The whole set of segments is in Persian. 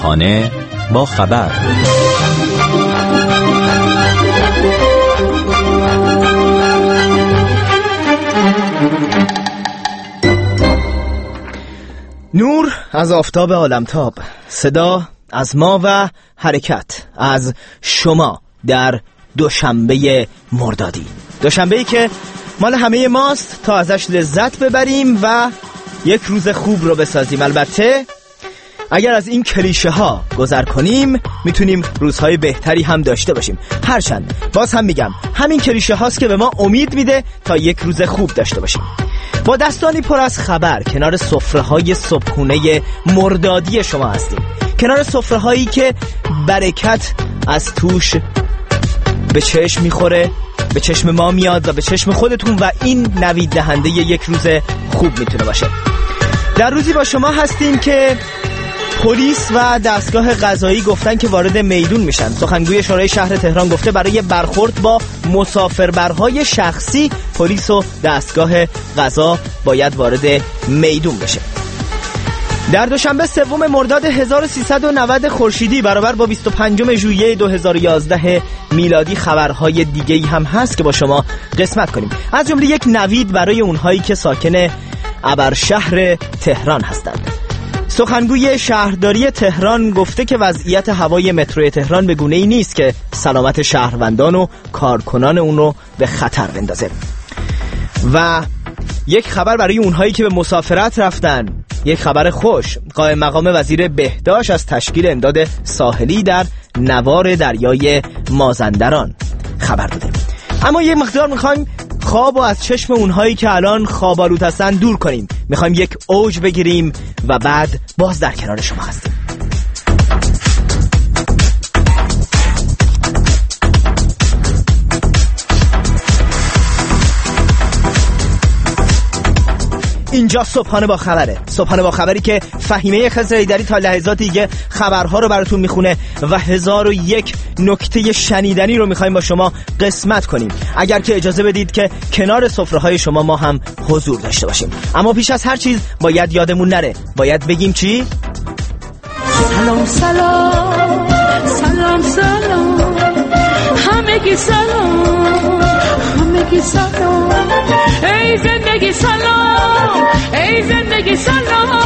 صبحانه با خبر. نور از آفتاب عالمتاب، صدا از ما و حرکت از شما در دوشنبه مردادی، دوشنبه‌ای که مال همه ماست تا ازش لذت ببریم و یک روز خوب رو بسازیم. البته اگر از این کلیشه ها گذر کنیم میتونیم روزهای بهتری هم داشته باشیم. هرچند باز هم میگم همین کلیشه هاست که به ما امید میده تا یک روز خوب داشته باشیم. با دستانی پر از خبر کنار سفره‌های صبحونه مردادی شما هستیم، کنار سفره‌هایی که برکت از توش به چشم میخوره، به چشم ما میاد و به چشم خودتون، و این نوید دهنده یک روز خوب میتونه باشه. در روزی با شما هستیم که پلیس و دستگاه قضایی گفتن که وارد میدون میشن. سخنگوی شورای شهر تهران گفته برای برخورد با مسافربرهای شخصی پلیس و دستگاه قضا باید وارد میدون بشه. در دوشنبه سوم مرداد 1390 خورشیدی برابر با 25 ژوئیه 2011 میلادی خبرهای دیگه‌ای هم هست که با شما قسمت کنیم. از جمله یک نوید برای اونهایی که ساکن ابرشهر تهران هستند. سخنگوی شهرداری تهران گفته که وضعیت هوای مترو تهران به گونه‌ای نیست که سلامت شهروندان و کارکنان اون رو به خطر بندازه. و یک خبر برای اونهایی که به مسافرت رفتن، یک خبر خوش. قائم مقام وزیر بهداشت از تشکیل امداد ساحلی در نوار دریای مازندران خبر داده. اما یه مقدار میخوایم خواب و از چشم اونهایی که الان خواب‌آلود هستن دور کنیم. میخوایم یک اوج بگیریم و بعد باز در کنار شما هستیم. اینجا صبحانه با خبره، صبحانه با خبری که فهیمه خضر ایدری تا لحظات دیگه خبرها رو براتون میخونه و 1001 نکته شنیدنی رو میخوایم با شما قسمت کنیم. اگر که اجازه بدید که کنار سفره‌های شما ما هم حضور داشته باشیم. اما پیش از هر چیز باید یادمون نره، باید بگیم چی؟ سلام سلام سلام سلام همگی سلام همگی سلام، ای زندگی سلام ای زندگی سلام.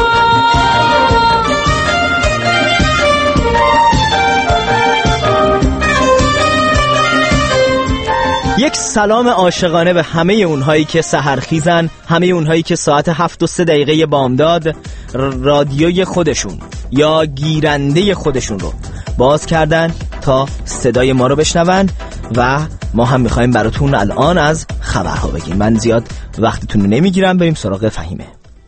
یک سلام عاشقانه به همه اونهایی که سحرخیزن، همه اونهایی که ساعت 7:03 بامداد رادیوی خودشون یا گیرنده خودشون رو باز کردن تا صدای ما رو بشنون و ما هم میخوایم براتون الان از خبرها بگیم. من زیاد وقتتون رو نمیگیرم، بریم سراغ فهیمه.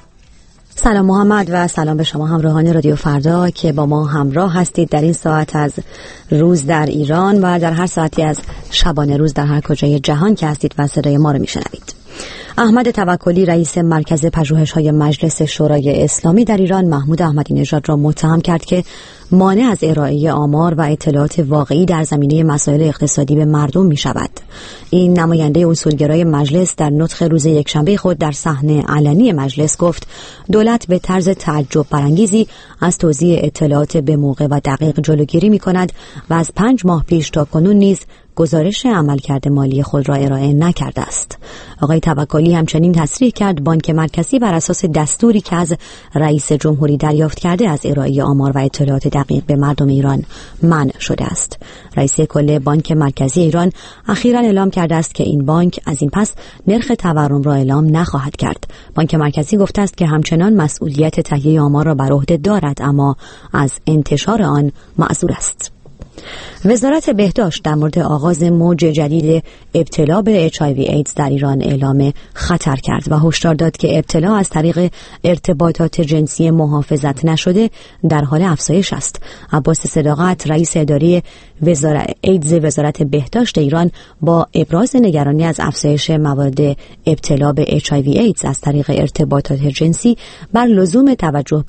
سلام محمد و سلام به شما همراهان رادیو فردا که با ما همراه هستید در این ساعت از روز در ایران و در هر ساعتی از شبانه روز در هر کجای جهان که هستید و صدای ما رو میشنوید. احمد توکلی رئیس مرکز پژوهش‌های مجلس شورای اسلامی در ایران محمود احمدی نژاد را متهم کرد که مانع از ارائه آمار و اطلاعات واقعی در زمینه مسائل اقتصادی به مردم می شود. این نماینده اصولگرای مجلس در نطق روز یکشنبه خود در صحنه علنی مجلس گفت دولت به طرز تعجب برانگیزی از توزیع اطلاعات به موقع و دقیق جلوگیری می کند و از 5 ماه پیش تا کنون نیز گزارش عملکرد مالی خود را ارائه نکرده است. آقای توکلی همچنین تصریح کرد بانک مرکزی بر اساس دستوری که از رئیس جمهوری دریافت کرده از ارائه آمار و اطلاعات دقیق به مردم ایران منع شده است. رئیس کل بانک مرکزی ایران اخیراً اعلام کرده است که این بانک از این پس نرخ تورم را اعلام نخواهد کرد. بانک مرکزی گفته است که همچنان مسئولیت تهیه آمار را بر عهده دارد اما از انتشار آن معذور است. وزارت بهداشت در مورد آغاز موج جدید ابتلا به HIV ایدز در ایران اعلام خطر کرد و هشدار داد که ابتلا از طریق ارتباطات جنسی محافظت نشده در حال افزایش است. عباس صداقت رئیس اداره ایدز وزارت بهداشت ایران با ابراز نگرانی از افزایش موارد ابتلا به HIV ایدز از طریق ارتباطات جنسی بر لزوم توجه به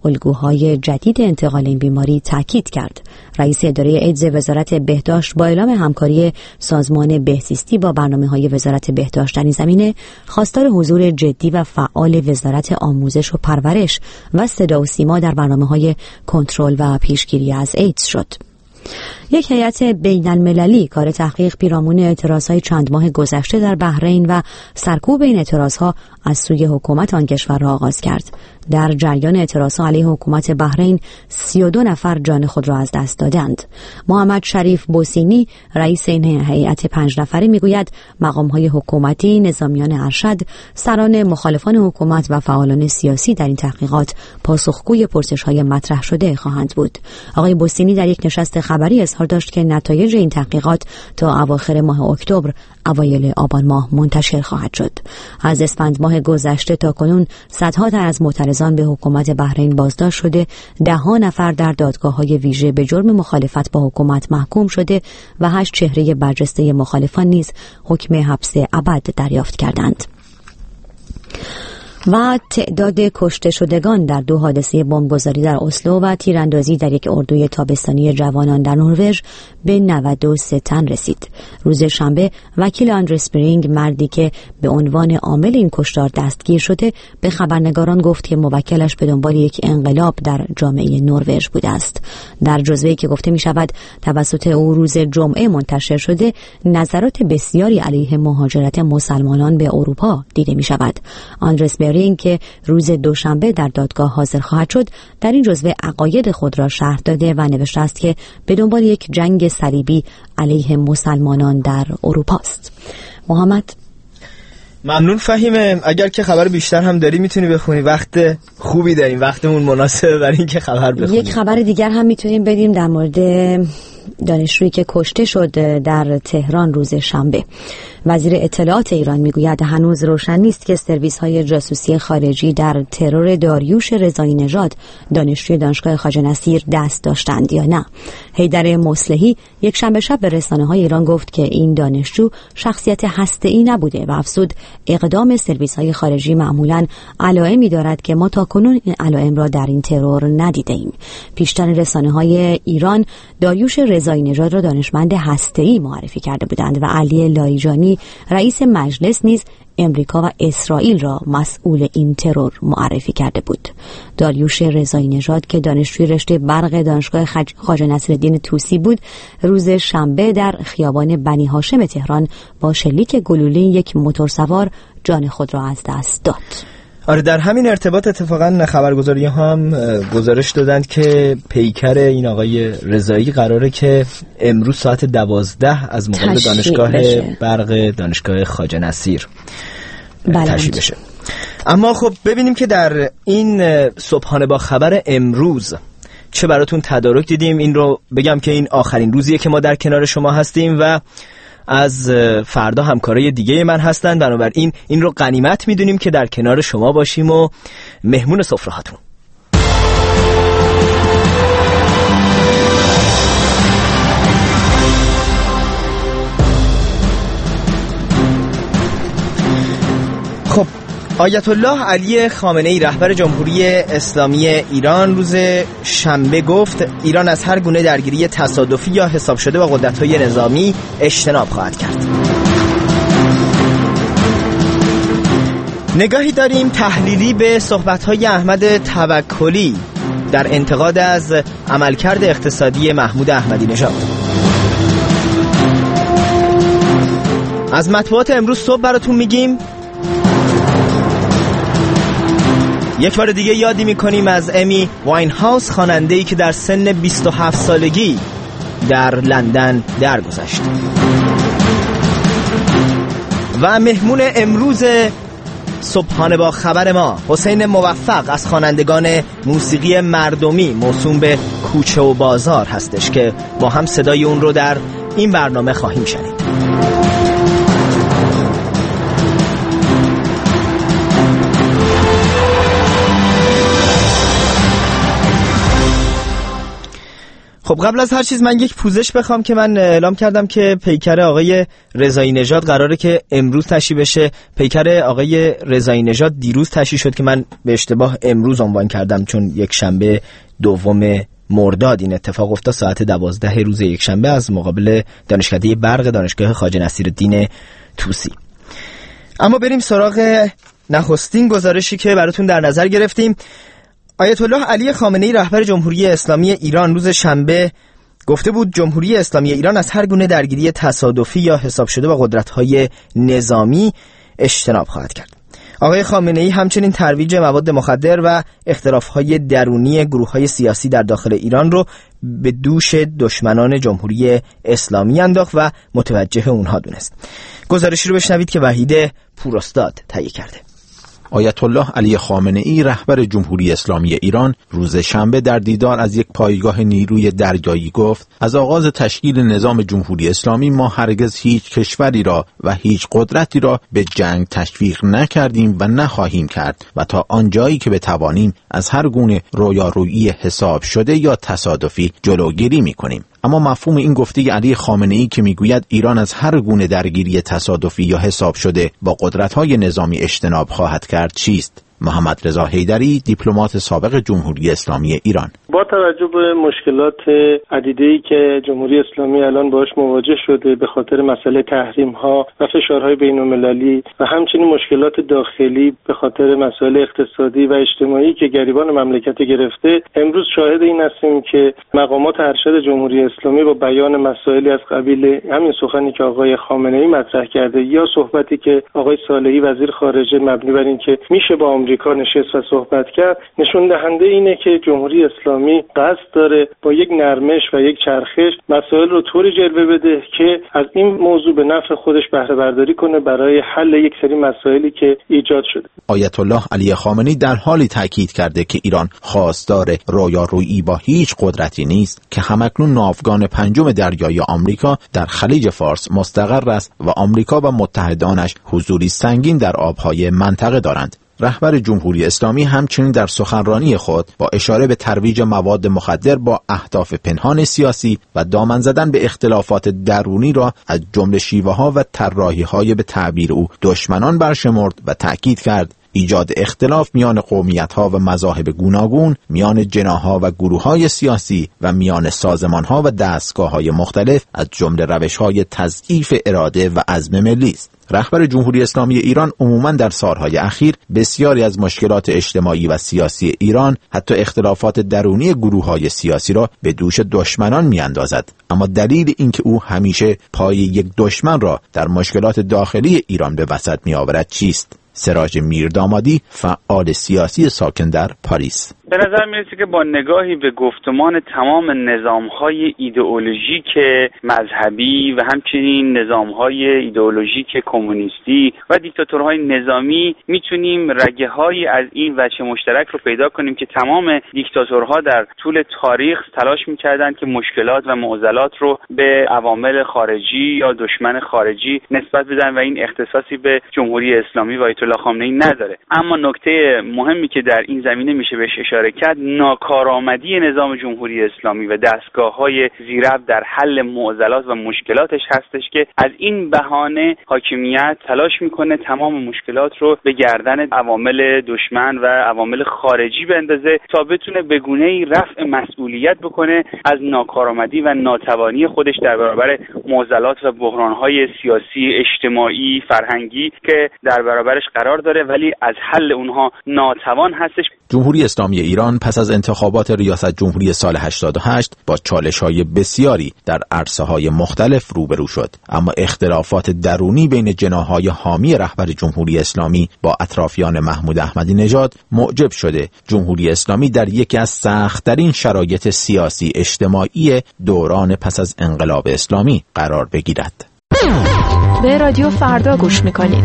الگوهای جدید انتقال این بیماری تاکید کرد. رئیس اداره ایدز وزارت بهداشت با اعلام همکاری سازمان بهزیستی با برنامه‌های وزارت بهداشت در این زمینه خواستار حضور جدی و فعال وزارت آموزش و پرورش و صدا و سیما در برنامه‌های کنترل و پیشگیری از ایدز شد. یک هیئت بین المللی کار تحقیق پیرامون اعتراضهای چند ماه گذشته در بحرین و سرکوب این اعتراضها از سوی حکومت آن کشور را آغاز کرد. در جریان اعتراضها علیه حکومت بحرین 32 نفر جان خود را از دست دادند. محمد شریف بوسینی رئیس این هیئت 5 نفره میگوید مقام‌های حکومتی، نظامیان ارشد، سران مخالفان حکومت و فعالان سیاسی در این تحقیقات پاسخگوی پرسش‌های مطرح شده خواهند بود. آقای بوسینی در یک نشست خبری اظهار داشت که نتایج این تحقیقات تا اواخر ماه اکتبر اوایل آبان ماه منتشر خواهد شد. از اسفند ماه گذشته تا کنون صدها تن از معترضان به حکومت بحرین بازداشت شده، 10 نفر در دادگاه‌های ویژه به جرم مخالفت با حکومت محکوم شده و 8 چهره برجسته مخالفان نیز حکم حبس ابد دریافت کردند. و تعداد کشته شدگان در 2 حادثه بمبگذاری در اسلو و تیراندازی در یک اردوی تابستانی جوانان در نروژ به 93 تن رسید. روز شنبه وکیل آندره اسپرینگ، مردی که به عنوان عامل این کشتار دستگیر شده، به خبرنگاران گفت که موکلش به دنبال یک انقلاب در جامعه نروژ بوده است. در جزوه‌ای که گفته می شود توسط او روز جمعه منتشر شده، نظرات بسیاری علیه مهاجرت مسلمانان به اروپا دیده می شود. آندره اسپرینگ که روز دوشنبه در دادگاه حاضر خواهد شد، در این جزوه عقاید خود را شرح داده و نوشته است که به دنبال یک جنگ صلیبی علیه مسلمانان در اروپا است. محمد، ممنون فهیمه. اگر که خبر بیشتر هم داری میتونی بخونی، وقت خوبی داریم، وقتمون مناسبه برای اینکه خبر بخونیم. یک خبر دیگر هم میتونیم بدیم در مورد دانشجویی که کشته شد در تهران روز شنبه. وزیر اطلاعات ایران میگوید هنوز روشن نیست که سرویس‌های جاسوسی خارجی در ترور داریوش رضایی نژاد، دانشجوی دانشگاه خواجه نصیر، دست داشتند یا نه. حیدر مصلحی یک شنبه شب به رسانه‌های ایران گفت که این دانشجو شخصیت هسته‌ای نبوده و افزود اقدام سرویس‌های خارجی معمولاً علائمی دارد که ما تاکنون این علائم را در این ترور ندیده‌ایم. پیشتر رسانه‌های ایران داریوش رضایی نژاد را دانشمند هسته‌ای معرفی کرده بودند و علی لایجانی رئیس مجلس نیز امریکا و اسرائیل را مسئول این ترور معرفی کرده بود. داریوش رضایی نژاد که دانشجوی رشته برق دانشگاه خواجه نصیرالدین طوسی بود، روز شنبه در خیابان بنی هاشم تهران با شلیک گلوله یک موتورسوار جان خود را از دست داد. آره، در همین ارتباط اتفاقا خبرگزاری هم گزارش دادند که پیکر این آقای رضایی قراره که امروز ساعت 12 از مقابل دانشگاه برق دانشگاه خواجه نصیر تشریح بشه. اما خب ببینیم که در این صبحانه با خبر امروز چه براتون تدارک دیدیم. این رو بگم که این آخرین روزیه که ما در کنار شما هستیم و از فردا همکارای دیگه من هستن، بنابراین این رو غنیمت میدونیم که در کنار شما باشیم و مهمون سفره هاتون. خب، آیت الله علی خامنه‌ای رهبر جمهوری اسلامی ایران روز شنبه گفت ایران از هر گونه درگیری تصادفی یا حساب شده با قدرت‌های نظامی اجتناب خواهد کرد. نگاهی داریم تحلیلی به صحبت‌های احمد توکلی در انتقاد از عملکرد اقتصادی محمود احمدی نژاد. از مطبوعات امروز صبح براتون میگیم. یک بار دیگه یادی میکنیم از امی واینهاوس، خواننده‌ای که در سن 27 سالگی در لندن درگذشت. و مهمون امروز صبحانه با خبر ما حسین موفق از خوانندگان موسیقی مردمی موسوم به کوچه و بازار هستش که با هم صدای اون رو در این برنامه خواهیم شنید. خب قبل از هر چیز من یک پوزش بخوام که من اعلام کردم که پیکر آقای رضایی نژاد قراره که امروز تشییع بشه. پیکر آقای رضایی نژاد دیروز تشییع شد که من به اشتباه امروز عنوان کردم، چون یک شنبه 2 مرداد این اتفاق افتاد ساعت 12 روز یک شنبه از مقابل دانشکده برق دانشگاه خواجه نصیرالدین طوسی. اما بریم سراغ نخستین گزارشی که براتون در نظر گرفتیم. آیت الله علی خامنه‌ای رهبر جمهوری اسلامی ایران روز شنبه گفته بود جمهوری اسلامی ایران از هر گونه درگیری تصادفی یا حساب شده با قدرت‌های نظامی اجتناب خواهد کرد. آقای خامنه‌ای همچنین ترویج مواد مخدر و اختلاف‌های درونی گروه‌های سیاسی در داخل ایران رو به دوش دشمنان جمهوری اسلامی انداخت و متوجه اونها دونست. گزارشی رو بشنوید که وحید پوراستاد تهیه کرده. آیت الله علی خامنه‌ای رهبر جمهوری اسلامی ایران روز شنبه در دیدار از یک پایگاه نیروی دریایی گفت از آغاز تشکیل نظام جمهوری اسلامی ما هرگز هیچ کشوری را و هیچ قدرتی را به جنگ تشویق نکردیم و نخواهیم کرد و تا آنجایی که بتوانیم از هر گونه رویارویی حساب شده یا تصادفی جلوگیری می‌کنیم. اما مفهوم این گفته علی خامنه‌ای که میگوید ایران از هر گونه درگیری تصادفی یا حساب شده با قدرت‌های نظامی اجتناب خواهد کرد چیست؟ محمد رضا حیدری، دیپلمات سابق جمهوری اسلامی ایران: با توجه به مشکلات عدیده‌ای که جمهوری اسلامی الان باهاش مواجه شده به خاطر مسئله تحریم‌ها و فشارهای بین‌المللی و همچنین مشکلات داخلی به خاطر مسائل اقتصادی و اجتماعی که گریبان مملکت گرفته، امروز شاهد این هستیم که مقامات ارشد جمهوری اسلامی با بیان مسائلی از قبیل همین سخنی که آقای خامنه‌ای مطرح کرده یا صحبتی که آقای صالحی وزیر خارجه مبنی بر این که میشه با آمریکا نشست و صحبت کرد، نشون دهنده اینه که جمهوری اسلامی قصد داره با یک نرمش و یک چرخش مسائل رو طوری جلوه بده که از این موضوع به نفع خودش بهره برداری کنه برای حل یک سری مسائلی که ایجاد شده. آیت الله علی خامنه‌ای در حالی تاکید کرده که ایران خواستار رویارویی با هیچ قدرتی نیست که همکنون ناوگان پنجم دریایی آمریکا در خلیج فارس مستقر است و آمریکا و متحدانش حضوری سنگین در آبهای منطقه دارند. رهبر جمهوری اسلامی همچنین در سخنرانی خود با اشاره به ترویج مواد مخدر با اهداف پنهان سیاسی و دامن زدن به اختلافات درونی را از جمله شیوه‌ها و طراحی‌های به تعبیر او دشمنان برشمرد و تأکید کرد ایجاد اختلاف میان قومیت‌ها و مذاهب گوناگون، میان جناح‌ها و گروه‌های سیاسی و میان سازمان‌ها و دستگاه‌های مختلف از جمله روش‌های تضعیف اراده و عزم ملی است. رهبر جمهوری اسلامی ایران عموماً در سالهای اخیر بسیاری از مشکلات اجتماعی و سیاسی ایران، حتی اختلافات درونی گروه‌های سیاسی را به دوش دشمنان می‌اندازد. اما دلیل اینکه او همیشه پای یک دشمن را در مشکلات داخلی ایران به وسط می‌آورد چیست؟ سراج میردامادی، فعال سیاسی ساکن در پاریس: به نظر میرسه که با نگاهی به گفتمان تمام نظام‌های ایدئولوژیک مذهبی و همچنین نظام‌های ایدئولوژیک کمونیستی و دیکتاتورهای نظامی میتونیم رگه‌هایی از این وجه مشترک رو پیدا کنیم که تمام دیکتاتورها در طول تاریخ تلاش می‌کردند که مشکلات و معضلات رو به عوامل خارجی یا دشمن خارجی نسبت بدن و این اختصاصی به جمهوری اسلامی و آیت الله خامنه‌ای نداره. اما نکته مهمی که در این زمینه میشه بهش اشاره کرد ناکارآمدی نظام جمهوری اسلامی و دستگاه‌های زیربط در حل معضلات و مشکلاتش هستش که از این بهانه حاکمیت تلاش میکنه تمام مشکلات رو به گردن عوامل دشمن و عوامل خارجی بندازه تا بتونه به گونه‌ای رفع مسئولیت بکنه از ناکارآمدی و ناتوانی خودش در برابر معضلات و بحران‌های سیاسی، اجتماعی، فرهنگی که در برابرش قرار داره ولی از حل اونها ناتوان هستش. جمهوری اسلامی ایران پس از انتخابات ریاست جمهوری سال 88 با چالش‌های بسیاری در عرصه‌های مختلف روبرو شد، اما اختلافات درونی بین جناح‌های حامی رهبر جمهوری اسلامی با اطرافیان محمود احمدی نژاد موجب شده جمهوری اسلامی در یکی از سخت‌ترین شرایط سیاسی اجتماعی دوران پس از انقلاب اسلامی قرار بگیرد. به رادیو فردا گوش می‌کنید.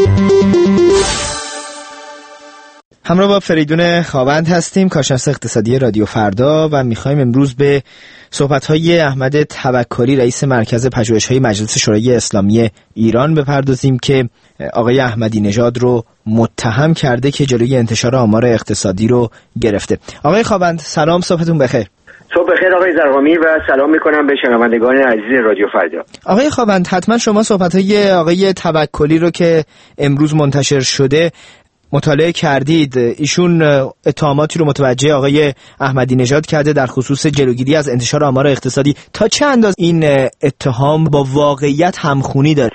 همراه با فریدون خاوند هستیم، کارشناس اقتصادی رادیو فردا، و میخوایم امروز به صحبت‌های احمد توکلی رئیس مرکز پژوهش‌های مجلس شورای اسلامی ایران بپردازیم که آقای احمدی نژاد رو متهم کرده که جلوی انتشار آمار اقتصادی رو گرفته. آقای خاوند سلام، صبحتون بخیر. صبح بخیر آقای زرقامی و سلام میکنم به شنوندگان عزیز رادیو فردا. آقای خاوند، حتما شما صحبت‌های آقای توکلی رو که امروز منتشر شده مطالعه کردید. ایشون اتهاماتی رو متوجه آقای احمدی نژاد کرده در خصوص جلوگیری از انتشار آمار اقتصادی. تا چه اندازه این اتهام با واقعیت همخونی داره؟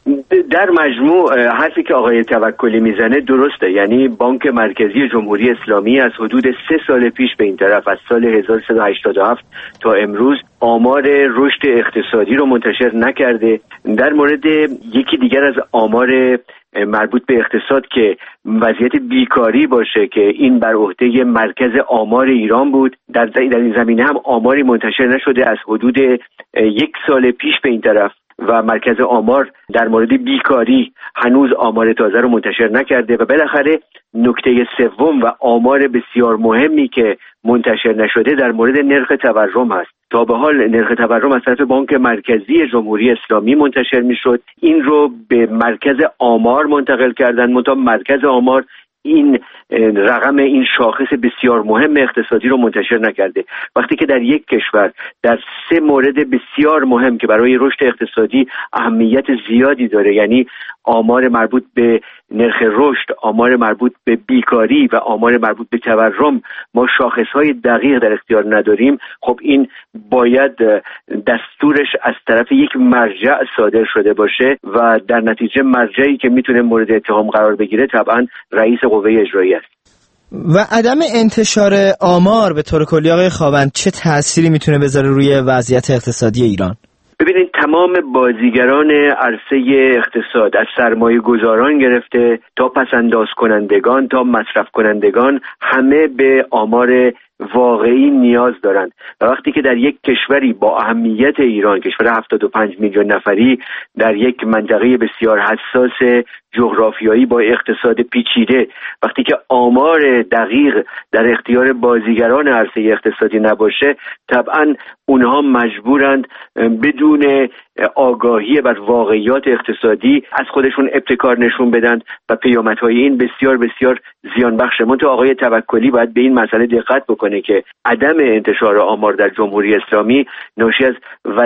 در مجموع حرفی که آقای توکلی میزنه درسته. یعنی بانک مرکزی جمهوری اسلامی از حدود 3 سال پیش به این طرف، از سال 1387 تا امروز، آمار رشد اقتصادی رو منتشر نکرده. در مورد یکی دیگر از آمار مربوط به اقتصاد که وضعیت بیکاری باشه که این بر عهده مرکز آمار ایران بود، در این زمینه هم آماری منتشر نشده از حدود 1 سال پیش به این طرف و مرکز آمار در مورد بیکاری هنوز آمار تازه رو منتشر نکرده. و بالاخره نکته سوم و آمار بسیار مهمی که منتشر نشده در مورد نرخ تورم هست. تا به حال نرخ تورم از طرف بانک مرکزی جمهوری اسلامی منتشر میشد، این رو به مرکز آمار منتقل کردن، منتها مرکز آمار این رقم، این شاخص بسیار مهم اقتصادی رو منتشر نکرده. وقتی که در یک کشور در 3 مورد بسیار مهم که برای رشد اقتصادی اهمیت زیادی داره، یعنی آمار مربوط به نرخ رشد، آمار مربوط به بیکاری و آمار مربوط به تورم، ما شاخصهای دقیق در اختیار نداریم، خب این باید دستورش از طرف یک مرجع صادر شده باشه و در نتیجه مرجعی که میتونه مورد اتهام قرار بگیره طبعا رئیس قوه اجرایی است. و عدم انتشار آمار به طور کلی آقای خاوند چه تأثیری میتونه بذاره روی وضعیت اقتصادی ایران؟ ببینید، تمام بازیگران عرصه اقتصاد، از سرمایه گذاران گرفته تا پسنداز کنندگان تا مصرف کنندگان، همه به آمار واقعی نیاز دارند. و وقتی که در یک کشوری با اهمیت ایران، کشور 75 میلیون نفری در یک منطقه بسیار حساس جغرافیایی با اقتصاد پیچیده، وقتی که آمار دقیق در اختیار بازیگران عرصه اقتصادی نباشه، طبعا اونها مجبورند بدون آگاهی بر واقعیات اقتصادی از خودشون ابتکار نشون بدن و پیامدهای این بسیار بسیار زیان بخشه. منتها آقای توکلی باید به این مسئله دقت بکنه که عدم انتشار آمار در جمهوری اسلامی ناشی از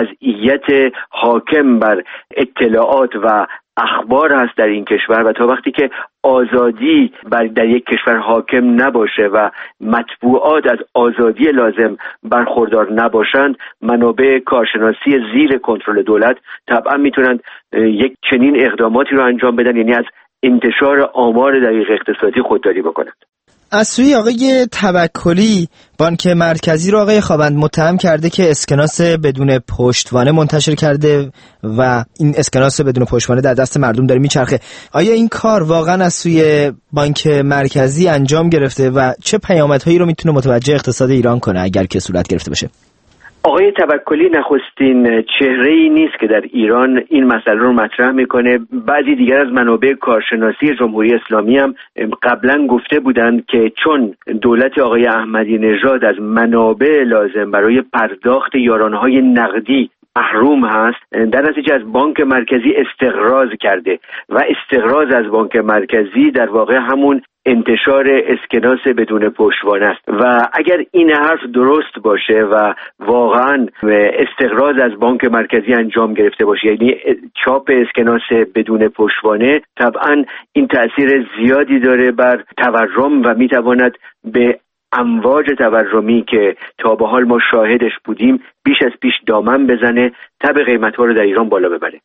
وضعیت حاکم بر اطلاعات و اخبار هست در این کشور، و تا وقتی که آزادی در یک کشور حاکم نباشه و مطبوعات از آزادی لازم برخوردار نباشند، منابع کارشناسی زیر کنترل دولت طبعا میتونند یک چنین اقداماتی رو انجام بدن، یعنی از انتشار آمار دقیق اقتصادی خودداری بکنند. از سوی آقای توکلی، بانک مرکزی رو آقای خاوند متهم کرده که اسکناس بدون پشتوانه منتشر کرده و این اسکناس بدون پشتوانه در دست مردم داره میچرخه. آیا این کار واقعا از سوی بانک مرکزی انجام گرفته و چه پیامدهایی رو میتونه متوجه اقتصاد ایران کنه اگر که صورت گرفته باشه؟ آقای توکلی نخستین چهره‌ای نیست که در ایران این مسئله رو مطرح میکنه. بعضی دیگر از منابع کارشناسی جمهوری اسلامی هم قبلا گفته بودند که چون دولت آقای احمدی نژاد از منابع لازم برای پرداخت یارانه‌های نقدی محروم هست، در نتیجه از بانک مرکزی استقراض کرده و استقراض از بانک مرکزی در واقع همون انتشار اسکناس بدون پشتوانه است. و اگر این حرف درست باشه و واقعا استقراض از بانک مرکزی انجام گرفته باشه، یعنی چاپ اسکناس بدون پشتوانه، طبعا این تأثیر زیادی داره بر تورم و میتواند به امواج تورمی که تا به حال ما شاهدش بودیم بیش از پیش دامن بزنه، تب قیمت‌ها رو در ایران بالا ببره.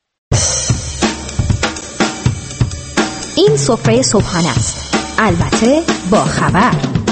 این سفره صبحانه است، البته با خبر.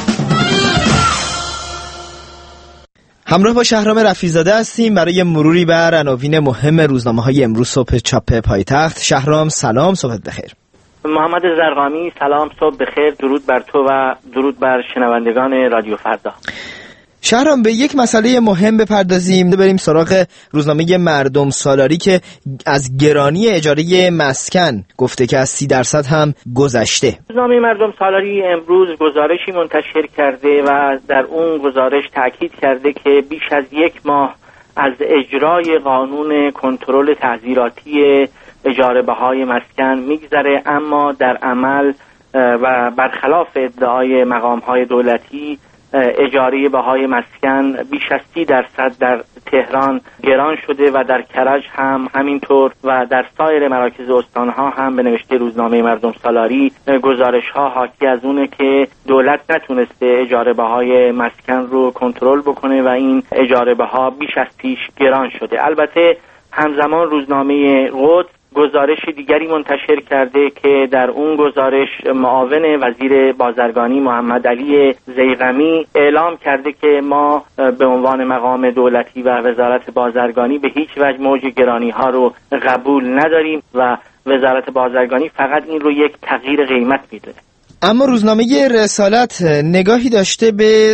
همراه با شهرام رفیع‌زاده هستیم برای مروری بر عناوین مهم روزنامه‌های امروز صبح چاپ پایتخت. شهرام سلام، صبحت بخیر. محمد زرقامی سلام، صبح بخیر، درود بر تو و درود بر شنوندگان رادیو فردا. شهرام، به یک مسئله مهم بپردازیم، بریم سراغ روزنامه مردم سالاری که از گرانی اجاره مسکن گفته که از 30% هم گذشته. روزنامه مردم سالاری امروز گزارشی منتشر کرده و در اون گزارش تاکید کرده که بیش از 1 ماه از اجرای قانون کنترل تعزیراتی اجاره بهای مسکن میگذره، اما در عمل و برخلاف ادعای مقام‌های دولتی اجاره بهای مسکن بیش از 30% در تهران گران شده و در کرج هم همینطور و در سایر مراکز استانها هم به نوشته روزنامه مردم سالاری گزارش‌ها حاکی از اونه که دولت نتونسته اجاره بهای مسکن رو کنترل بکنه و این اجاره بها بیش از پیش گران شده. البته همزمان روزنامه قدس گزارش دیگری منتشر کرده که در اون گزارش معاون وزیر بازرگانی محمد علی ضیغمی اعلام کرده که ما به عنوان مقام دولتی و وزارت بازرگانی به هیچ وجه موج گرانی ها رو قبول نداریم و وزارت بازرگانی فقط این رو یک تغییر قیمت میدونه. اما روزنامه رسالت نگاهی داشته به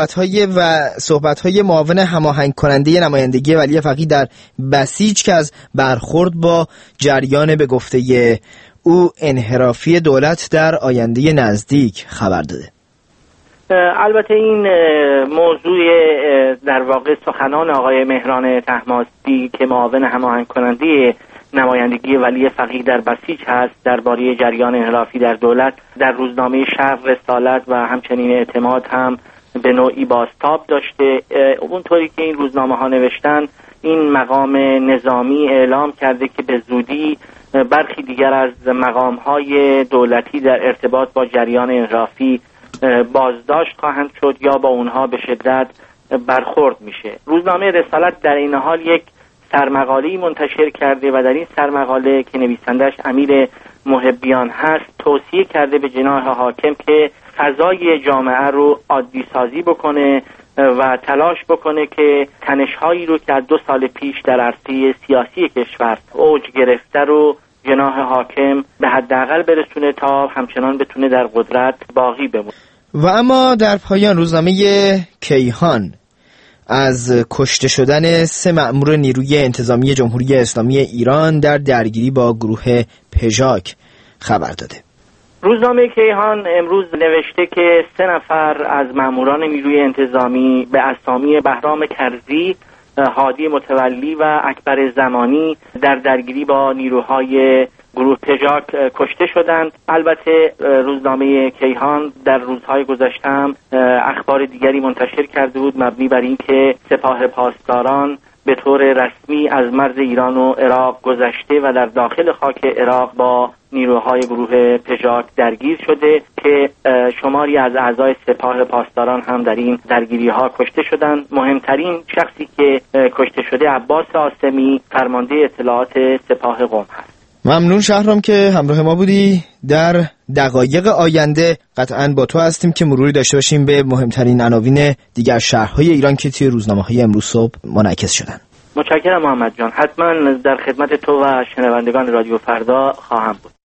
صحبت‌های معاون هماهنگ کننده نمایندگی ولی فقیه در بسیج که از برخورد با جریان به گفته او انحرافی دولت در آینده نزدیک خبر داده. البته این موضوع در واقع سخنان آقای مهران طهماسبی که معاون هماهنگ کننده نمایندگی ولی فقیه در بسیج هست درباره جریان انحرافی در دولت در روزنامه شرق رسالت و همچنین اعتماد هم به نوعی بازتاب داشته. اونطوری که این روزنامه ها نوشتن این مقام نظامی اعلام کرده که به زودی برخی دیگر از مقام های دولتی در ارتباط با جریان انحرافی بازداشت خواهند شد یا با اونها به شدت برخورد میشه. روزنامه رسالت در این حال یک سرمقاله‌ای منتشر کرده و در این سرمقاله که نویسندش امیر محبیان هست توصیه کرده به جناح حاکم که فضای جامعه رو عادی سازی بکنه و تلاش بکنه که تنش‌هایی رو که از 2 سال پیش در عرصه سیاسی کشور اوج گرفته رو جناح حاکم به حداقل برسونه تا همچنان بتونه در قدرت باقی بمونه. و اما در پایان روزنامه کیهان از کشته شدن 3 مأمور نیروی انتظامی جمهوری اسلامی ایران در درگیری با گروه پژاک خبر داده. روزنامه کیهان امروز نوشته که 3 نفر از مأموران نیروی انتظامی به اسامی بهرام کرزی، هادی متولی و اکبر زمانی در درگیری با نیروهای گروه پژاک کشته شدند. البته روزنامه کیهان در روزهای گذشته هم اخبار دیگری منتشر کرده بود مبنی بر این که سپاه پاسداران به طور رسمی از مرز ایران و عراق گذشته و در داخل خاک عراق با نیروهای گروه پژاک درگیر شده که شماری از اعضای سپاه پاسداران هم در این درگیری ها کشته شدند. مهمترین شخصی که کشته شده عباس آسمی فرمانده اطلاعات سپاه قم هست. ممنون شهرام که همراه ما بودی. در دقایق آینده قطعاً با تو هستیم که مروری داشته باشیم به مهمترین عناوین دیگر شهرهای ایران که توی روزنامه‌های امروز صبح منعکس شدن. متشکرم محمد جان. حتما در خدمت تو و شنوندگان رادیو فردا خواهم بود.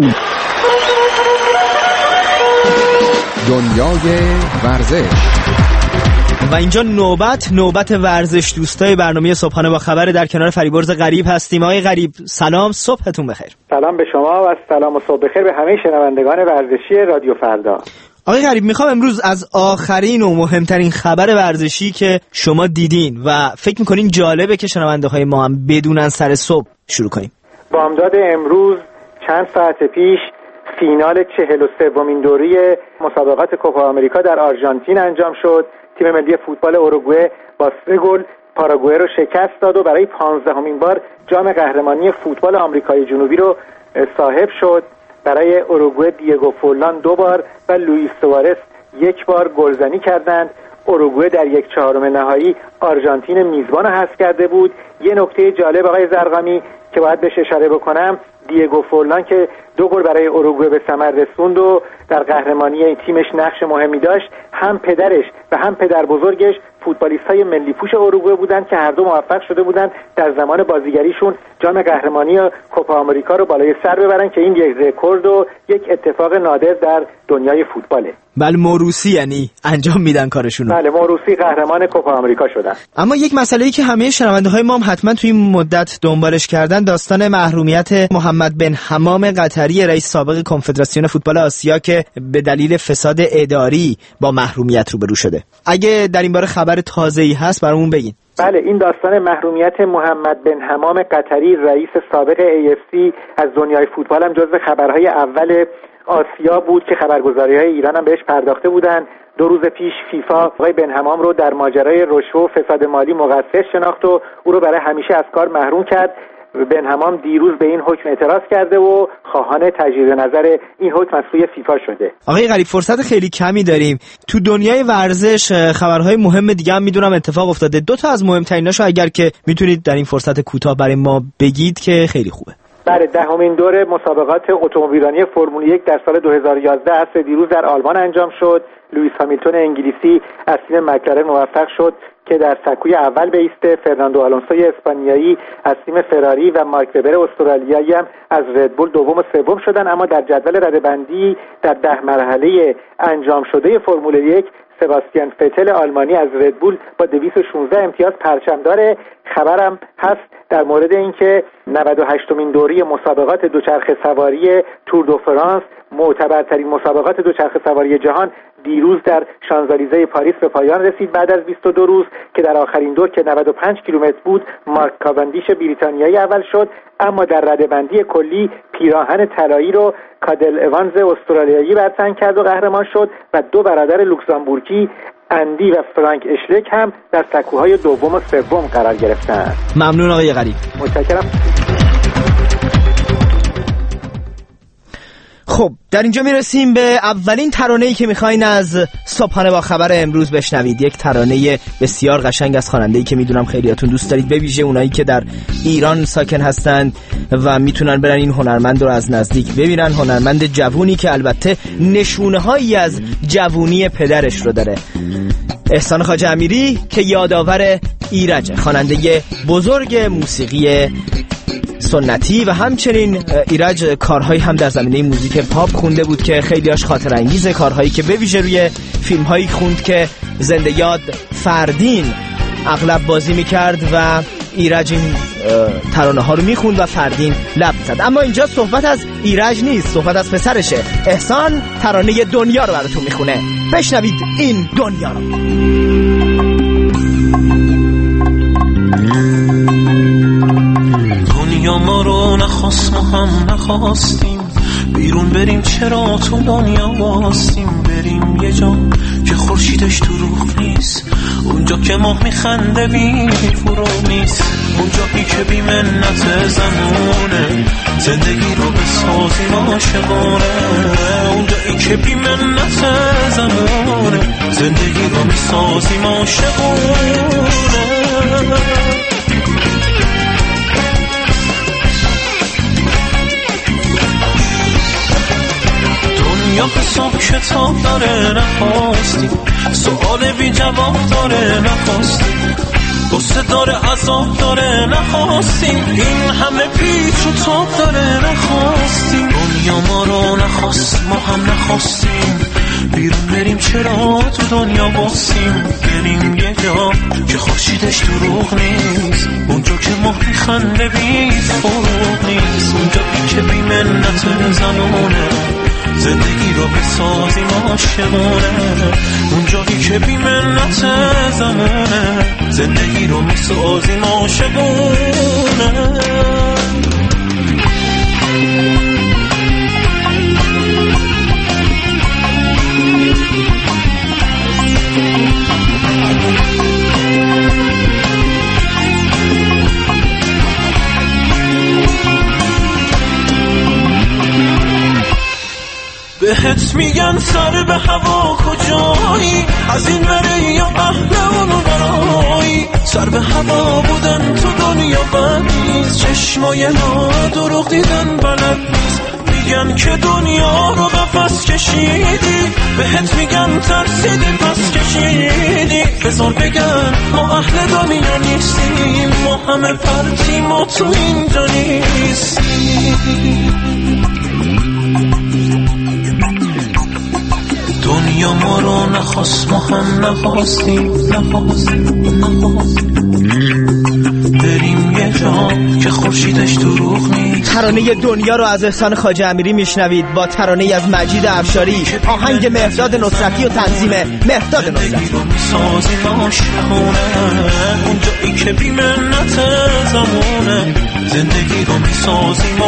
دنیای ورزش. و اینجا نوبت ورزش دوستای برنامه صبحانه با خبر در کنار فریبرز غریب هستیم. آقای غریب سلام، صبحتون بخیر. سلام به شما و سلام و صبح بخیر به همه شنوندگان ورزشی رادیو فردا. آقای غریب میخوام امروز از آخرین و مهمترین خبر ورزشی که شما دیدین و فکر میکنین جالبه که شنونده های ما هم بدونن سر صبح شروع کنیم. بامداد امروز چند ساعت پیش فینال 43مین دوره مسابقات کوپا آمریکا در آرژانتین انجام شد. تیم ملی فوتبال اوروگوئه با 3 گل پاراگوئه رو شکست داد و برای 15مین بار جام قهرمانی فوتبال آمریکای جنوبی رو صاحب شد. برای اوروگوئه دیگو فورلان 2 بار و لوئیس سوارز 1 بار گلزنی کردند. اوروگوئه در 1/4 نهایی آرژانتین میزبان حذف کرده بود. یه نکته جالب آقای زرقامی که باید بهش اشاره بکنم، دیگو فورلان که 2 گل برای اوروگوئه به ثمر رسوند و در قهرمانی تیمش نقش مهمی داشت، هم پدرش و هم پدر بزرگش فوتبالیست‌های ملی پوش اوروگوئه بودند که هر دو موفق شده بودند در زمان بازیگریشون جام قهرمانی کوپا آمریکا رو بالای سر ببرن که این یک رکورد و یک اتفاق نادر در دنیای فوتباله. بله موروثی یعنی انجام میدن کارشونو. بله موروثی قهرمان کوپا آمریکا شدن. اما یک مسئله‌ای که همه شنونده‌های ما هم حتما توی این مدت دنبالش کردن داستان محرومیت محمد بن حمام قطری رئیس سابق کنفدراسیون فوتبال آسیا که به دلیل فساد اداری با محرومیت روبرو شده. اگه در این باره خبر تازه‌ای هست برامون بگین. بله این داستان محرومیت محمد بن حمام قطری رئیس سابق AFC از دنیای فوتبال هم جزو خبرهای اول آسیا بود که خبرگزاری‌های ایران هم بهش پرداخته بودن 2 روز پیش فیفا آقای بنهمام رو در ماجرای رشوه و فساد مالی مقصر شناخت و او رو برای همیشه از کار محروم کرد. بنهمام دیروز به این حکم اعتراض کرده و خواهان تجدید نظر این حکم از سوی فیفا شده. آقای غریب، فرصت خیلی کمی داریم. تو دنیای ورزش خبرهای مهم دیگه هم میدونم اتفاق افتاده. 2 تا از مهمتریناشو اگر که میتونید در این فرصت کوتاه برای ما بگید که خیلی خوبه. بله، 10مین دور مسابقات اتومبیلرانی فرمول 1 در سال 2011 عصر دیروز در آلمان انجام شد. لوئیس هامیلتون انگلیسی از تیم مکلارن موفق شد که در سکوی اول بایسته. فرناندو آلونسوی اسپانیایی از تیم فراری و مارک وبر استرالیایی هم از ردبول دوم و سوم شدن. اما در جدول رده‌بندی در 10 مرحله انجام شده فرمول 1 سباستیان فتل آلمانی از ردبول با 216 امتیاز پرچمدار. خبرم هست در مورد اینکه 98مین دوره مسابقات دوچرخه سواری تور دو فرانس، معتبرترین مسابقات دوچرخه سواری جهان، دیروز در شانزلیزه پاریس به پایان رسید بعد از 22 روز که در آخرین دور که 95 کیلومتر بود مارک کاوندیش بریتانیایی اول شد. اما در رده‌بندی کلی پیراهن طلایی رو کادل اوانز استرالیایی برتن کرد و قهرمان شد و 2 برادر لوکزامبورگی اندی و فرانک اشلک هم در سکوهای دوم و سوم قرار گرفتند. ممنون آقای غریب. متشکرم. خب در اینجا میرسیم به اولین ترانه‌ای که میخواین از صبحانه با خبر امروز بشنوید. یک ترانه بسیار قشنگ از خواننده‌ای که میدونم خیلیاتون دوست دارید، به ویژه اونایی که در ایران ساکن هستند و میتونن برن این هنرمند رو از نزدیک ببینن. هنرمند جوونی که البته نشونه‌هایی از جوونی پدرش رو داره. احسان خواجه امیری که یادآور ایرج، خواننده بزرگ موسیقی سنتی و همچنین ایرج کارهایی هم در زمینه موزیک پاپ خونده بود که خیلیاش خاطر انگیزه. کارهایی که به ویژه روی فیلم‌هایی خوند که زنده یاد فردین اغلب بازی میکرد و ایرج این ترانه ها رو میخوند و فردین لب زد. اما اینجا صحبت از ایرج نیست، صحبت از پسرشه. احسان ترانه دنیا رو براتون میخونه. بشنوید این دنیا رو. دنیا ما رو نخواست، ما هم نخواستیم بیرون بریم. چرا تو دنیا واستیم؟ بریم یه جا که خورشیدش تو روح نیست، اونجا که ماه میخنده بی فرو نیست، اونجایی که بی منت زمونه زندگی رو بسازیم عاشقانه، اونجایی که بی منت زمونه زندگی رو بسازیم عاشقانه. یا حساب کتاب داره نخواستی، سؤال بی جواب داره نخواستی، قصه داره عذاب داره نخواستیم، این همه پیچ و تاب داره نخواستیم. دنیا ما رو نخواست، ما هم نخواستیم بیرون بریم. چرا تو دنیا باستیم؟ بریم یه جا که خورشیدش دروغ نیست، اونجا که ماه میخنده بی فروغ نیست، اونجا که بی منت زمانه زندگی رو بسازیم عاشقانه، اونجایی که بی منت زمانه زندگی رو میسازیم عاشقانه. بهت میگن سر به هوا کجایی، از این بره یا اهل اونو برایی، سر به هوا بودن تو دنیا بد نیست، چشمای ما دروغ دیدن بلد نیست، میگن که دنیا رو قفس کشیدی، بهت میگن ترسیدی پس کشیدی، بذار بگن ما اهل دنیا نیستیم، ما همه پرتیم ما تو اینجا نیستیم. دنیا ما رو نخواست، ما هم نخواستیم بریم یه جا که خورشیدش دروغ نیست. ترانه دنیا رو از احسان خواجه امیری میشنوید با ترانه از مجید افشاری، آهنگ مهرداد نصرتی و تنظیم مهرداد نصرتی. میسازیم عاشقانه، اونجایی که بی منت زمانه زندگی رو میسازیم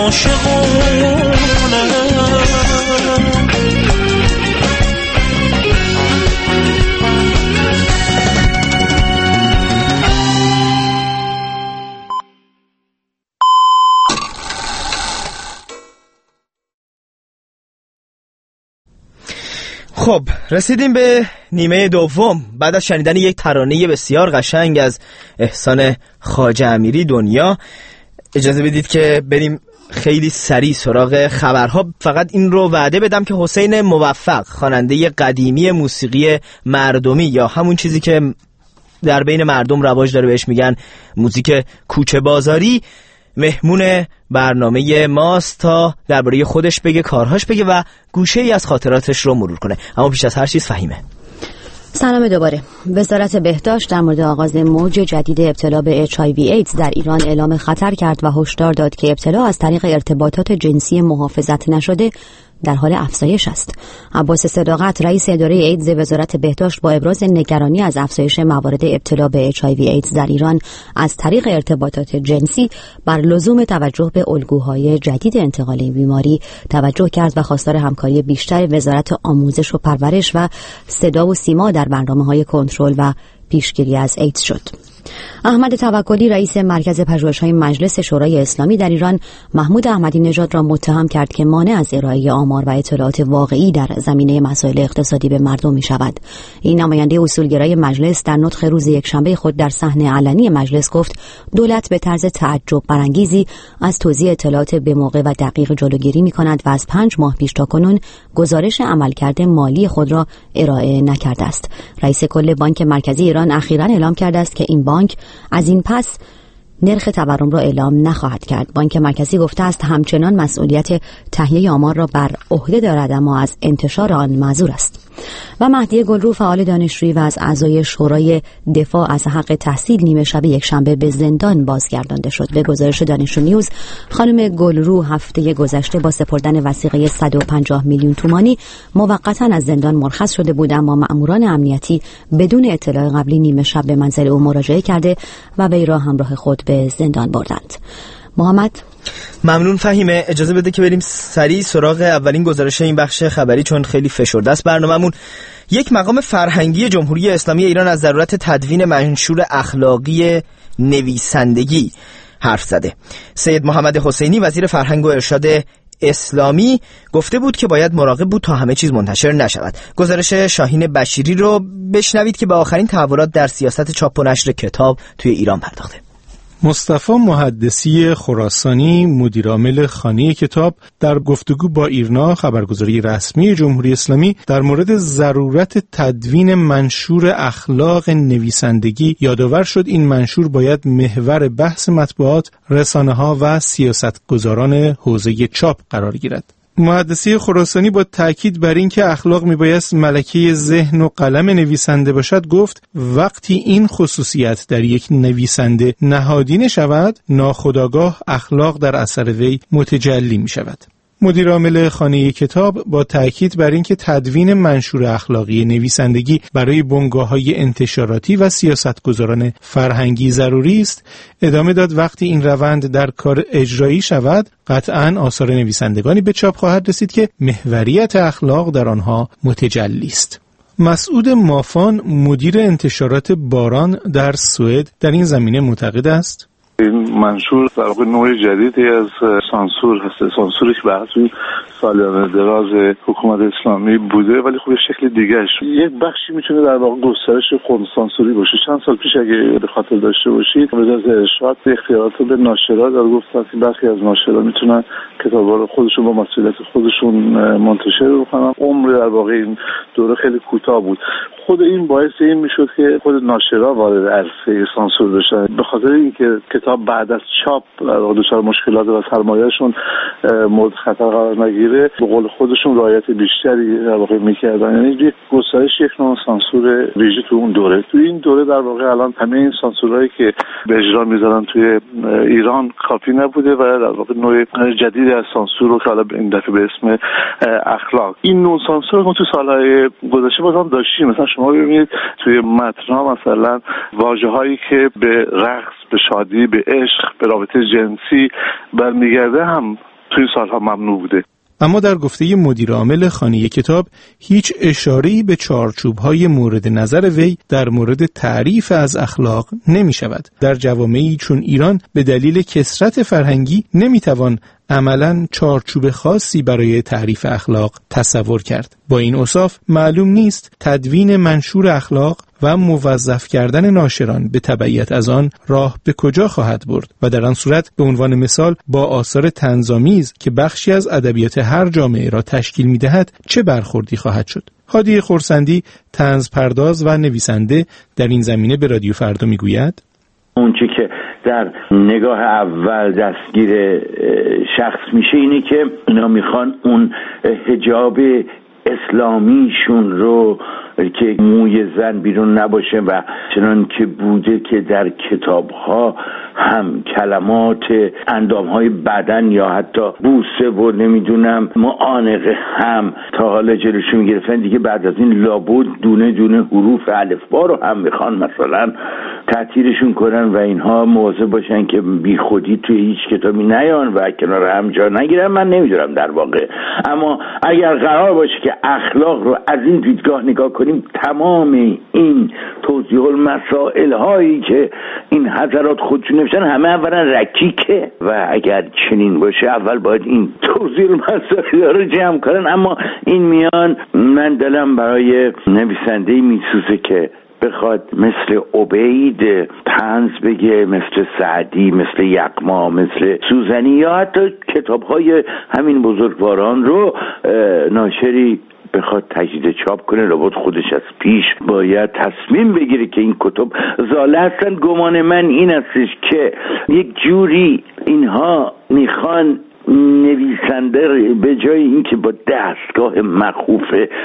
عاشقانه. خب رسیدیم به نیمه دوم. بعد از شنیدن یک ترانه بسیار قشنگ از احسان خواجه امیری دنیا، اجازه بدید که بریم خیلی سریع سراغ خبرها. فقط این رو وعده بدم که حسین موفق، خواننده قدیمی موسیقی مردمی یا همون چیزی که در بین مردم رواج داره بهش میگن موزیک کوچه بازاری، مهمون برنامه ماست تا درباره خودش بگه، کارهاش بگه و گوشه ای از خاطراتش رو مرور کنه. اما پیش از هر چیز فهیمه. سلام دوباره. وزارت بهداشت در مورد آغاز موج جدید ابتلا به HIV ایدز در ایران اعلام خطر کرد و هشدار داد که ابتلا از طریق ارتباطات جنسی محافظت نشده در حال افزایش است. عباس صداقت، رئیس اداره ایدز وزارت بهداشت، با ابراز نگرانی از افزایش موارد ابتلا به HIV ایدز در ایران از طریق ارتباطات جنسی بر لزوم توجه به الگوهای جدید انتقال این بیماری توجه کرد و خواستار همکاری بیشتر وزارت آموزش و پرورش و صدا و سیما در برنامه‌های کنترل و پیشگیری از ایدز شد. احمد توکلی، رئیس مرکز پژوهش‌های مجلس شورای اسلامی در ایران، محمود احمدی نژاد را متهم کرد که مانع از ارائه آمار و اطلاعات واقعی در زمینه مسائل اقتصادی به مردم می‌شود. این نماینده اصولگرای مجلس در نطق روز یکشنبه خود در صحنه علنی مجلس گفت دولت به طرز تعجب برانگیزی از توزیع اطلاعات به موقع و دقیق جلوگیری می‌کند و از 5 ماه پیش تا کنون گزارش عملکرد مالی خود را ارائه نکرده است. رئیس کل بانک مرکزی ایران اخیراً اعلام کرده است که این بانک از این پس نرخ تورم را اعلام نخواهد کرد. بانک مرکزی گفته است همچنان مسئولیت تهیه آمار را بر عهده دارد اما از انتشار آن معذور است. و مهدی گلرو، فعال دانشجویی و از اعضای شورای دفاع از حق تحصیل، نیمه شب یکشنبه به زندان بازگردانده شد. به گزارش دانشجو نیوز، خانم گلرو هفته گذشته با سپردن وثیقه 150 میلیون تومانی موقتا از زندان مرخص شده بود، اما مأموران امنیتی بدون اطلاع قبلی نیمه شب به منزل او مراجعه کرده و وی را همراه خود به زندان بردند. محمد، ممنون فهیمه. اجازه بده که بریم سریع سراغ اولین گزارش این بخش خبری چون خیلی فشرده است برنامه‌مون. یک مقام فرهنگی جمهوری اسلامی ایران از ضرورت تدوین منشور اخلاقی نویسندگی حرف زده. سید محمد حسینی، وزیر فرهنگ و ارشاد اسلامی، گفته بود که باید مراقب بود تا همه چیز منتشر نشود. گزارش شاهین بشیری رو بشنوید که به آخرین تحولات در سیاست چاپ و نشر کتاب توی ایران پرداخته. مصطفی محدثی خراسانی، مدیرعامل خانه کتاب، در گفتگو با ایرنا، خبرگزاری رسمی جمهوری اسلامی، در مورد ضرورت تدوین منشور اخلاق نویسندگی یادآور شد این منشور باید محور بحث مطبوعات، رسانه‌ها و سیاستگزاران حوزه چاپ قرار گیرد. محدثی خراسانی با تأکید بر این که اخلاق میبایست ملکه ذهن و قلم نویسنده باشد گفت وقتی این خصوصیت در یک نویسنده نهادینه شود، ناخودآگاه اخلاق در اثر وی متجلی می شود. مدیر عامل خانه کتاب با تأکید بر این که تدوین منشور اخلاقی نویسندگی برای بنگاه‌های انتشاراتی و سیاستگزاران فرهنگی ضروری است، ادامه داد وقتی این روند در کار اجرایی شود، قطعاً آثار نویسندگانی به چاپ خواهد رسید که محوریت اخلاق در آنها متجلی است. مسعود مافان، مدیر انتشارات باران در سوئد، در این زمینه معتقد است این منشور در واقع نوع جدیدی از سانسور هست، سانسوری که بحثی سالیان دراز حکومت اسلامی بوده ولی خب شکل دیگه‌اش یک بخشی میتونه در واقع گسترش خود سانسوری باشه. چند سال پیش اگه به خاطر داشته باشید وزارت ارشاد اختیارات به ناشرا داد، گفت که برخی از ناشرا میتونن کتابا رو خودشون با مسئولیت خودشون منتشر بکنن. عمر در واقع این دوره خیلی کوتاه بود. خود این باعث این میشد که خود ناشرا وارد عرصه سانسور بشن، به خاطر اینکه کتاب بعد از چاپ دچار مشکلات و سرمایه‌شون مورد خطر قرار نگیره، به قول خودشون رعایت بیشتری در واقع میکردن. یعنی یک گسترش یک نوع سانسور ویژه تو اون دوره. تو این دوره در واقع الان همه این سانسورهایی که به اجرا میذارن توی ایران کافی نبوده و در واقع نوع جدیدی از سانسور رو که حالا این دفعه به اسم اخلاق، این نوع سانسور رو تو سالهای گذشته بازم داشتیم. مثلا شما ببینید توی متن‌ها مثلا واژه‌هایی که به رقص، به شادی، به عشق، به رابطه جنسی برمیگرده هم توی سالها ممنوع بوده. اما در گفته مدیر عامل خانه کتاب هیچ اشاره‌ای به چارچوب‌های مورد نظر وی در مورد تعریف از اخلاق نمی‌شود. در جوامعی چون ایران به دلیل کثرت فرهنگی نمی‌توان عملاً چارچوب خاصی برای تعریف اخلاق تصور کرد. با این اوصاف معلوم نیست تدوین منشور اخلاق و موظف کردن ناشران به تبعیت از آن راه به کجا خواهد برد و در آن صورت به عنوان مثال با آثار طنزآمیز که بخشی از ادبیات هر جامعه را تشکیل می‌دهد چه برخوردی خواهد شد. هادی خرسندی، طنز پرداز و نویسنده، در این زمینه به رادیو فردا میگوید: اون چی که در نگاه اول دستگیر شخص میشه اینه که اینا میخوان اون حجاب اسلامیشون رو که موی زن بیرون نباشه و چنان که بوده که در کتاب‌ها هم کلمات اندام‌های بدن یا حتی بوسه و نمیدونم معانقه هم تا حالا جلوشون گرفتن، دیگه بعد از این لابد دونه دونه حروف الفبا رو هم میخوان مثلا تعطیلشون کنن و اینها مواظب باشن که بی خودی توی هیچ کتابی نیان و کنار هم جا نگیرن. من نمیدونم در واقع، اما اگر قرار باشه که اخلاق رو از این دیدگاه نگاه کنیم، تمام این توضیح المسائل هایی که این حضرات خودشون نوشتن همه اولا رکیکه و اگر چنین باشه اول باید این توضیح المسائل رو جمع کنن. اما این میان من دلم برای نویسنده‌ای میسوزه که بخواد مثل عبید طنز بگه، مثل سعدی، مثل یغما، مثل سوزنی یا حتی کتاب‌های همین بزرگواران رو ناشری بخواد تجدید چاپ کنه. لابد خودش از پیش باید تصمیم بگیره که این کتب زاله هستن. گمان من این استش که یک جوری اینها میخوان نویسنده به جای اینکه با دستگاه مخوف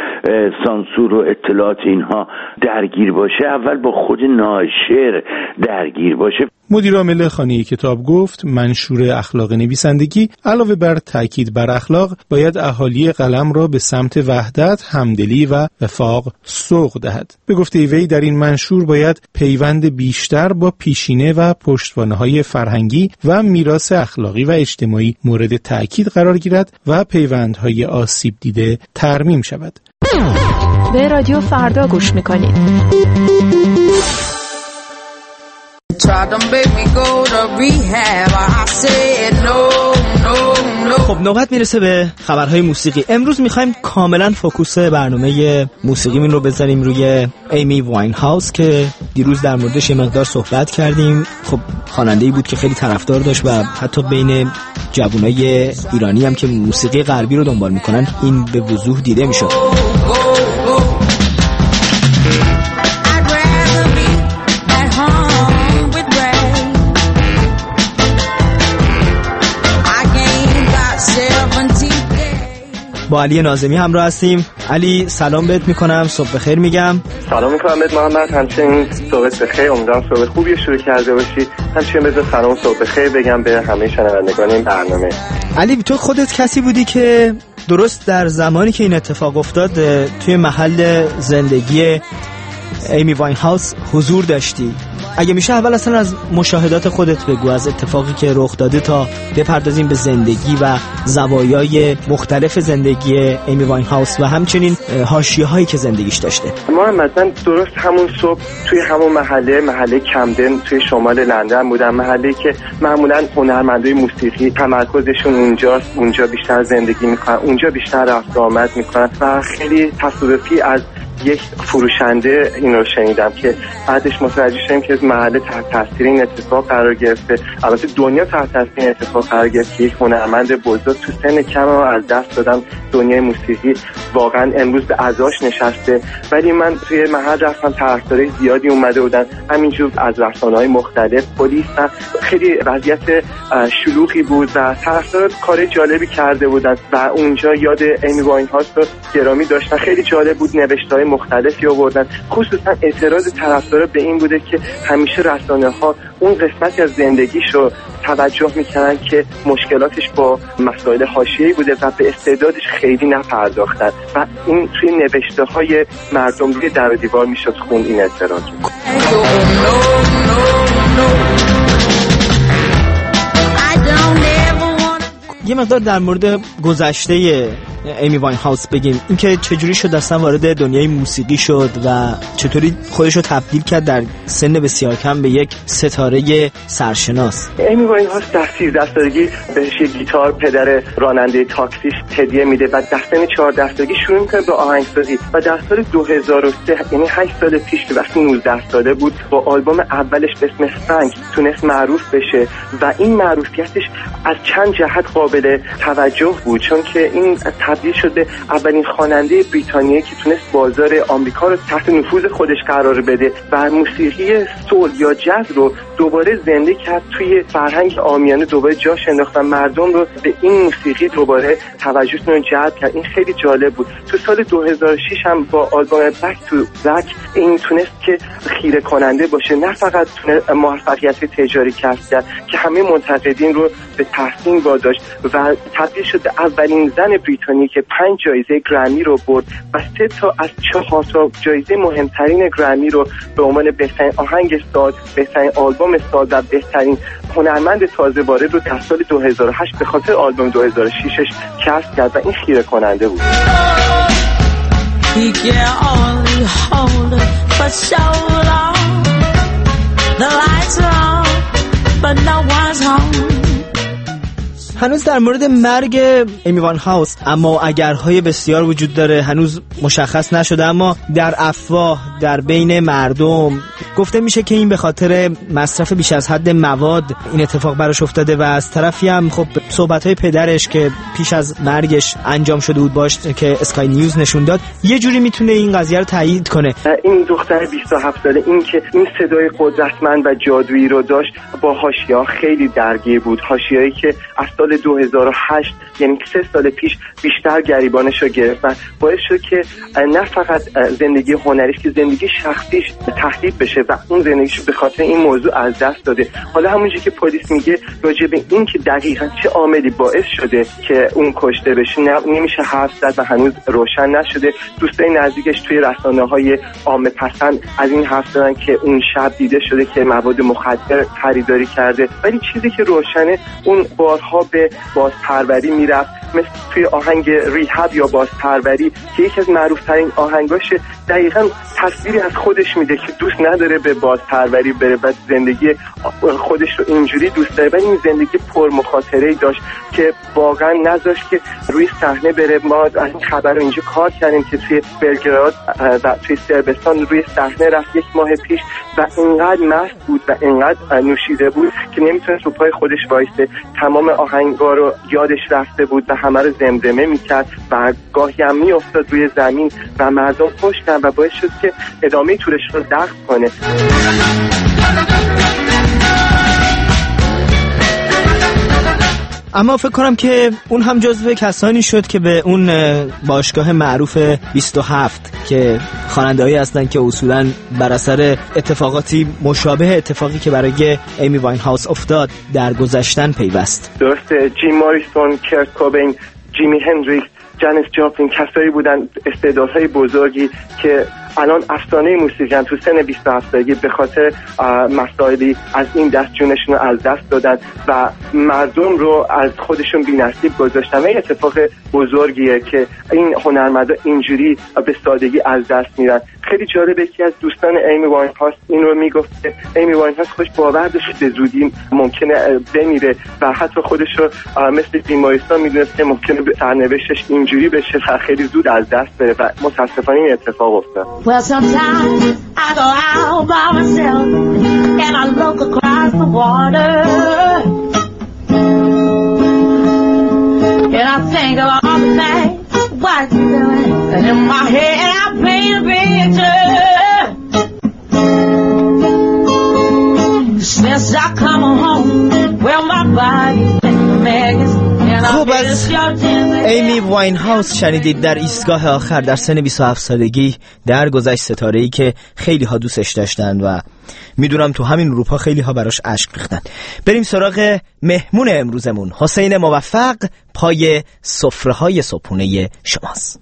سانسور و اطلاعات اینها درگیر باشه، اول با خود ناشر درگیر باشه. مدیر عامل خانه کتاب گفت منشور اخلاق نویسندگی علاوه بر تاکید بر اخلاق باید اهالی قلم را به سمت وحدت، همدلی و وفاق سوق دهد. به گفته وی در این منشور باید پیوند بیشتر با پیشینه و پشتوانه‌های فرهنگی و میراث اخلاقی و اجتماعی مورد تاکید قرار گیرد و پیوندهای آسیب دیده ترمیم شود. به رادیو فردا گوش میکنید. خب نوبت میرسه به خبرهای موسیقی. امروز میخوایم کاملا فوکوس برنامه موسیقیمون رو بذاریم روی ایمی واین هاوس که دیروز در موردش یه مقدار صحبت کردیم. خب خواننده‌ای بود که خیلی طرفدار داشت و حتی بین جوانای ایرانی هم که موسیقی غربی رو دنبال میکنن این به وضوح دیده میشد. با علی ناظمی همراه هستیم. علی سلام بهت میکنم، صبح بخیر میگم. سلام میکنم بهت محمد، همچنین صبحت بخیر، امیدوارم صبح خوبی شروع کرده باشی. همچنین بذار سلام صبح بخیر بگم به همه شنوندگان این برنامه. علی تو خودت کسی بودی که درست در زمانی که این اتفاق افتاد توی محل زندگی ایمی واین هاوس حضور داشتی. اگه میشه اول اصلا از مشاهدات خودت بگو، از اتفاقی که رخ داده تا بپردازیم به زندگی و زوایای مختلف زندگی ایمی واین هاوس و همچنین حاشیه‌هایی که زندگیش داشته. محمد من درست همون صبح توی همون محله کمدن توی شمال لندن بودم، محله که معمولا هنرمندای موسیقی تمرکزشون اونجاست، اونجا بیشتر زندگی میکنن، اونجا بیشتر رفت و آمد میکنن و خیلی تصادفی از یک فروشنده این رو شنیدم که بعدش متوجه شدیم که محله تحت تاثیر این اتفاق قرار گرفته. البته دنیا تحت تاثیر این اتفاق قرار گرفت که یک هنرمند بزرگ تو سن کم از دست دادن دنیای موسیقی واقعا امروز به عزاش نشسته. ولی من توی محل رفتم، طرفدارای زیادی اومده بودن، همینجور از رسانه‌های مختلف، پلیس، خیلی وضعیت شلوغی بود و طرفدارا کار جالبی کرده بودن و اونجا یاد ایمی واین هاوس رو گرامی داشتن. خیلی جالب بود، نوشته‌های مختلفی آوردن. خصوصا اعتراض طرفدارا به این بوده که همیشه رسانه‌ها اون قسمتی از زندگیش رو توجه میکنن که مشکلاتش با مسائل حاشیه‌ای بوده و به استعدادش خیلی نپرداختن و این توی نوشته‌های مردم روی در و دیوار میشد خوند این اعتراض. یه مقدار در مورد گذشته ایمی واینهاوس بگیم، اینکه چجوری شد اصلا وارد دنیای موسیقی شد و چطوری خودش رو تبدیل کرد در سن بسیار کم به یک ستاره سرشناس. ایمی واینهاوس در 13 سالگی بهش یک گیتار پدر راننده تاکسیش هدیه میده و در سن 14 سالگی شروع میکنه به آهنگسازی و در سال 2003 یعنی 8 سال پیش که وقتی 19 ساله بود با آلبوم اولش به اسم فرانک تونست معروف بشه و این معروفیتش از چند جهت قابل توجه بود، چون که این تبدیل شده اولین خواننده بریتانیایی که تونست بازار آمریکا رو تحت نفوذ خودش قرار بده و موسیقی سول یا جاز رو دوباره زنده کرد، توی فرهنگ عامیانه دوباره جاش انداخت و مردم رو به این موسیقی دوباره توجهشون رو جلب کرد. این خیلی جالب بود. تو سال 2006 هم با آلبوم بک تو بک این تونست که خیره کننده باشه، نه فقط تونست موفقیت تجاری کسب کرد که همه منتقدین رو به تحسین واداشت و تبدیل شد به اولین زن بریتانیایی که 5 جایزه گرمی رو برد و 3 تا از 4 تا جایزه مهمترین گرمی رو به عنوان بهترین آهنگ ساز، بهترین آلبوم ساز و بهترین هنرمند تازه وارد رو در سال 2008 به خاطر آلبوم 2006ش کسب کرد و این خیره کننده بود. هنوز در مورد مرگ ایمی واینهاوس اما اگرهای بسیار وجود داره، هنوز مشخص نشده، اما در افواه در بین مردم گفته میشه که این به خاطر مصرف بیش از حد مواد این اتفاق براش افتاده و از طرفی هم خب صحبت‌های پدرش که پیش از مرگش انجام شده بود باش که اسکای نیوز نشون داد یه جوری میتونه این قضیه رو تایید کنه. این دختر 27 ساله این که این صدای قدرتمند و جادویی رو داشت با حاشیه‌ها خیلی درگیر بود، حاشیه‌ای که از سال 2008 یعنی 3 سال پیش بیشتر گریبانش رو گرفت و باعث شد که نه فقط زندگی هنریش که زندگی شخصیش تهدید بشه و اون زندگیش به خاطر این موضوع از دست داده. حالا همونجوری که پلیس میگه راجع به این که دقیقاً چه عاملی باعث شده که اون کشته بشه نمیشه حرف زد و هنوز روشن نشده. دوستای نزدیکش توی رسانه‌های عامه پسند از این حرف زدن که اون شب دیده شده که مواد مخدر خریداری کرده، ولی چیزی که روشنه اون بارها به بازپروری میرفت، مثل توی آهنگ ریهاب یا بازپروری که یکی از معروفترین آهنگاشه، دقیقاً تصویری از خودش میده که دوست نداره به بازپروری بره و زندگی خودش رو اینجوری دوست داره، ولی این زندگی پر مخاطره‌ای داشت که واقعاً نذاشت که روی صحنه بره. ما از این خبر رو اینجا کار کردیم که توی بلگراد و توی صربستان روی صحنه رفت 1 ماه پیش و اینقدر مست بود و اینقدر نوشیده بود که نمیتونست رو پای خودش وایسه. تمام آهنگا رو یادش رفته بود و همه رو زمزمه میکرد و گاهی هم میافتاد روی زمین و مردم خوش کردن و باعث شد که ادامه تورش رو دخل کنه. اما فکر کنم که اون هم جزو کسانی شد که به اون باشگاه معروف 27 که خواننده‌ای هستن که اصولاً بر اثر اتفاقاتی مشابه اتفاقی که برای ایمی واینهاوس افتاد در گذشتن پیوست. درسته، جیم موریسون، کرت کوبین، جیمی هندریکس، جانیس جاپلین کسایی بودن استعدادهای بزرگی که الان افسانه موسیقی تو سن 27 سالگی به خاطر مسائلی از این دست جونشون رو از دست دادن و مردم رو از خودشون بی‌نصیب گذاشتن. و این اتفاق بزرگیه که این هنرمندا اینجوری به سادگی از دست میرن. خیلی جالبه که از دوستان ایمی واینهاوس این رو میگفت که ایمی واینهاوس خوش باور داشت به زودی ممکنه بمیره و حتی خودش رو مثل جیم موریسون میدونست که ممکنه سرنوشتش اینجوری بشه و خیلی زود از دست بره و متاسفانه این اتفاق افتاد. Well, sometimes I go out by myself and I look across the water and I think of all the things what you're doing, and in my head I paint a picture. Since I come home, well my body's been maggots. خب از ایمی واینهاوس شنیدید در ایستگاه آخر در سن 27 سالگی در گذشت، ستاره‌ای که خیلی ها دوستش داشتن و میدونم تو همین اروپا خیلی ها براش اشک ریختن. بریم سراغ مهمون امروزمون. حسین موفق پای سفره‌های صبحونه شماست.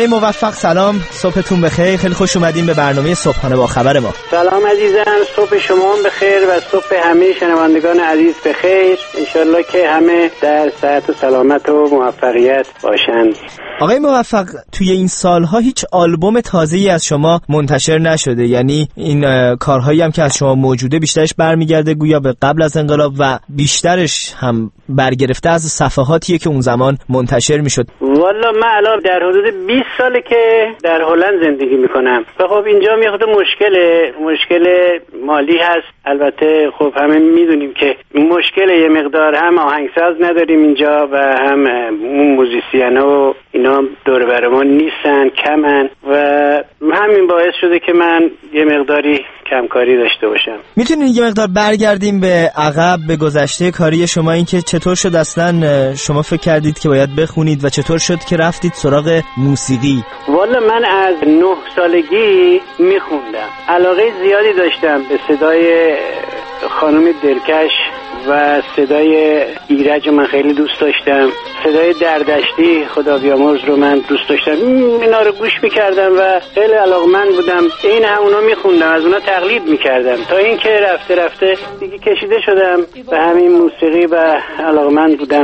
موفق سلام، صبحتون بخیر. خیلی خوش اومدین به برنامه صبحانه با خبر ما. سلام عزیزان، صبح شما بخیر و صبح همه شنوندگان عزیز بخیر. انشالله که همه در صحت و سلامت و موفقیت باشند. آقای موفق، توی این سالها هیچ آلبوم تازه‌ای از شما منتشر نشده، یعنی این کارهایی هم که از شما موجوده بیشترش برمیگرده گویا به قبل از انقلاب و بیشترش هم برگرفته از صفحاتیه که اون زمان منتشر میشد. والا من الان در حدود 20 ساله که در هلند زندگی میکنم و خب اینجا میخواد مشکل مالی هست. البته خب همه میدونیم که مشکل یه مقدار هم آهنگساز نداریم اینجا و هم اون موزیسینا و اینا دور بر ما نیستن، کمن و همین باعث شده که من یه مقداری کمکاری داشته باشم. میتونید یه مقدار برگردیم به عقب، به گذشته کاری شما، این که چطور شد اصلا شما فکر کردید که باید بخونید و چطور شد که رفتید سراغ موسیقی؟ والا من از 9 سالگی میخوندم، علاقه زیادی داشتم به صدای خانم دلکش و صدای ایرج من خیلی دوست داشتم، صدای دردشتی خدا بیامرز رو من دوست داشتم. اینا رو گوش میکردم و خیلی علاقمند بودم، این همونا میخوندم، از اونا تقلید میکردم تا اینکه رفته دیگه کشیده شدم به همین موسیقی و علاقمند بودم.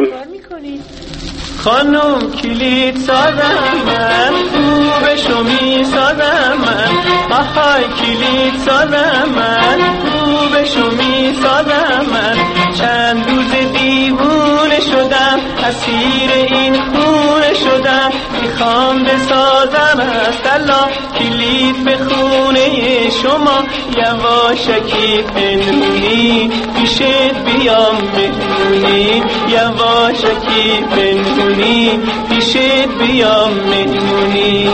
خانم کلید سازم من، خوبشو می سازم من، آهای کلید سازم من، خوبشو می سازم من، چند روز دیوونه شدم، اسیر این خونه شدم، میخوام بسازم از الله کلید به خونه شما، یواشکی پنهونی پیشت بیام مهمونی، یواشکی پنهونی پیشت بیام مهمونی.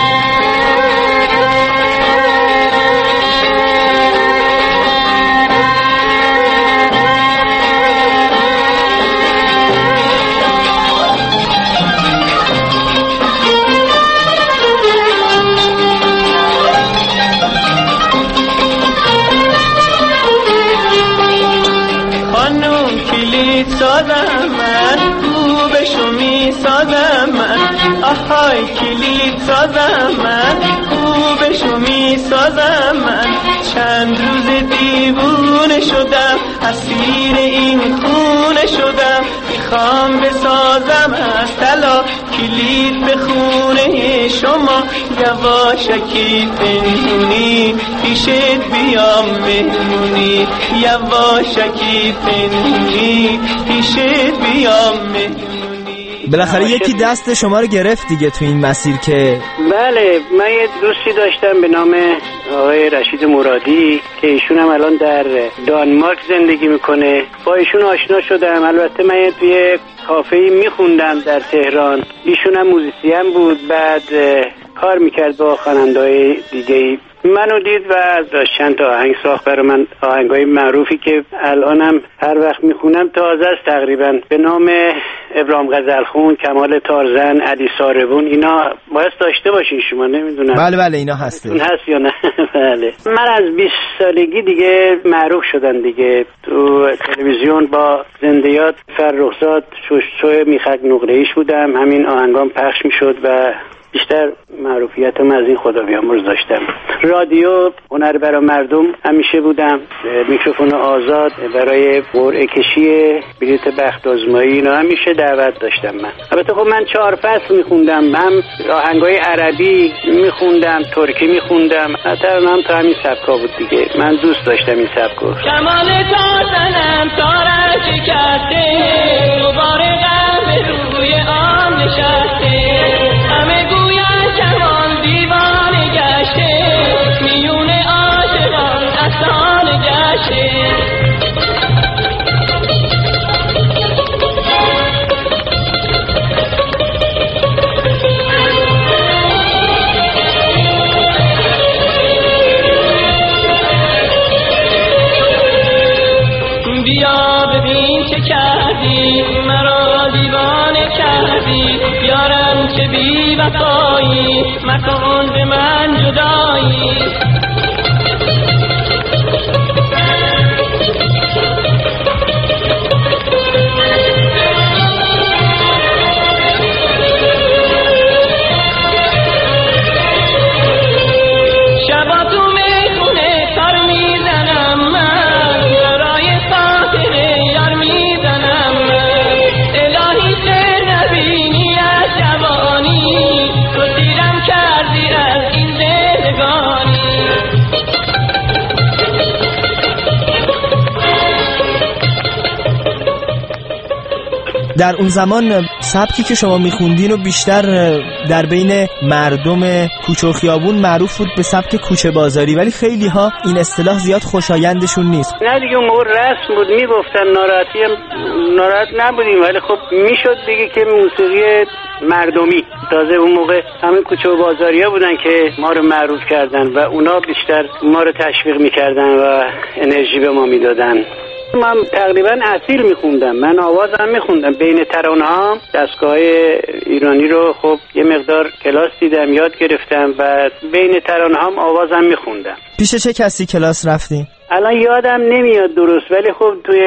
خانم کلید سازم من، خوبشو می سازم من، آهای کلید سازم من، خوبشو می سازم من، چند روز دیوونه شدم، اسیر این خونه شدم، میخوام بسازم از طلا کلید به خونه شما، یواشکی پنهونی پیشت بیام مهمونی، یواشکی پنهونی پیشت بیام مهمونی. بالاخره یکی دست شما رو گرفت دیگه تو این مسیر که بله. من یه دوستی داشتم به نام آقای رشید مرادی که ایشون هم الان در دانمارک زندگی میکنه، با ایشون آشنا شدم. البته من توی کافه‌ای میخوندم در تهران، ایشون هم موزیسین بود، بعد کار میکرد با خواننده‌های دیگه‌ای، منو دید و داشت چند تا آهنگ ساخت برای من، آهنگای معروفی که الانم هر وقت میخونم تازه است تقریبا، به نام ابراهیم غزلخون، کمال تارزن، علی ساربون. اینا باید داشته باشین شما، نمیدونم. بله اینا هسته. اون هست یا نه؟ بله. من از 20 سالگی دیگه معروف شدم دیگه تو تلویزیون با زندیات فرخزاد، شوی میخک نقره‌ایش بودم، همین آهنگام پخش میشد و بیشتر معروفیتم از این خدا بیامرز داشتم. رادیو هنر برای مردم همیشه بودم، میکروفون آزاد برای قرعه کشی بلیت بخت آزمایی اینا همیشه دعوت داشتم من. البته خب من 4 فصل میخوندم، هم آهنگای عربی میخوندم، ترکی میخوندم، حتی هم تا همین سبکا بود دیگه. من دوست داشتم این سبکو. کمال تازنم تارش کرده، دوباره غم روی آن نشسته، همه گویان جوان دیوانه گشته، میون عاشقان افسانه گشته. بیا ببین چه کردی، مرا دیوانه کردی، یارم چه بی وفایی، مکن به من جدایی. در اون زمان سبکی که شما میخوندین و بیشتر در بین مردم کوچه و خیابون معروف بود به سبک کوچه بازاری، ولی خیلی ها این اصطلاح زیاد خوشایندشون نیست. نه دیگه اون موقع رسم بود، میگفتن ناراحت نبودیم، ولی خب میشد بگی که موسیقی مردمی. تازه اون موقع همین کوچه و بازاریا بودن که ما رو معروف کردن و اونا بیشتر ما رو تشویق میکردن و انرژی به ما میدادن. من تقریبا اصیل میخوندم، من آوازم میخوندم. بین ترانه ها دستگاه ایرانی رو خب یه مقدار کلاس دیدم، یاد گرفتم و بین ترانه هم آوازم میخوندم. پیش چه کسی کلاس رفتین؟ الان یادم نمیاد درست، ولی خب توی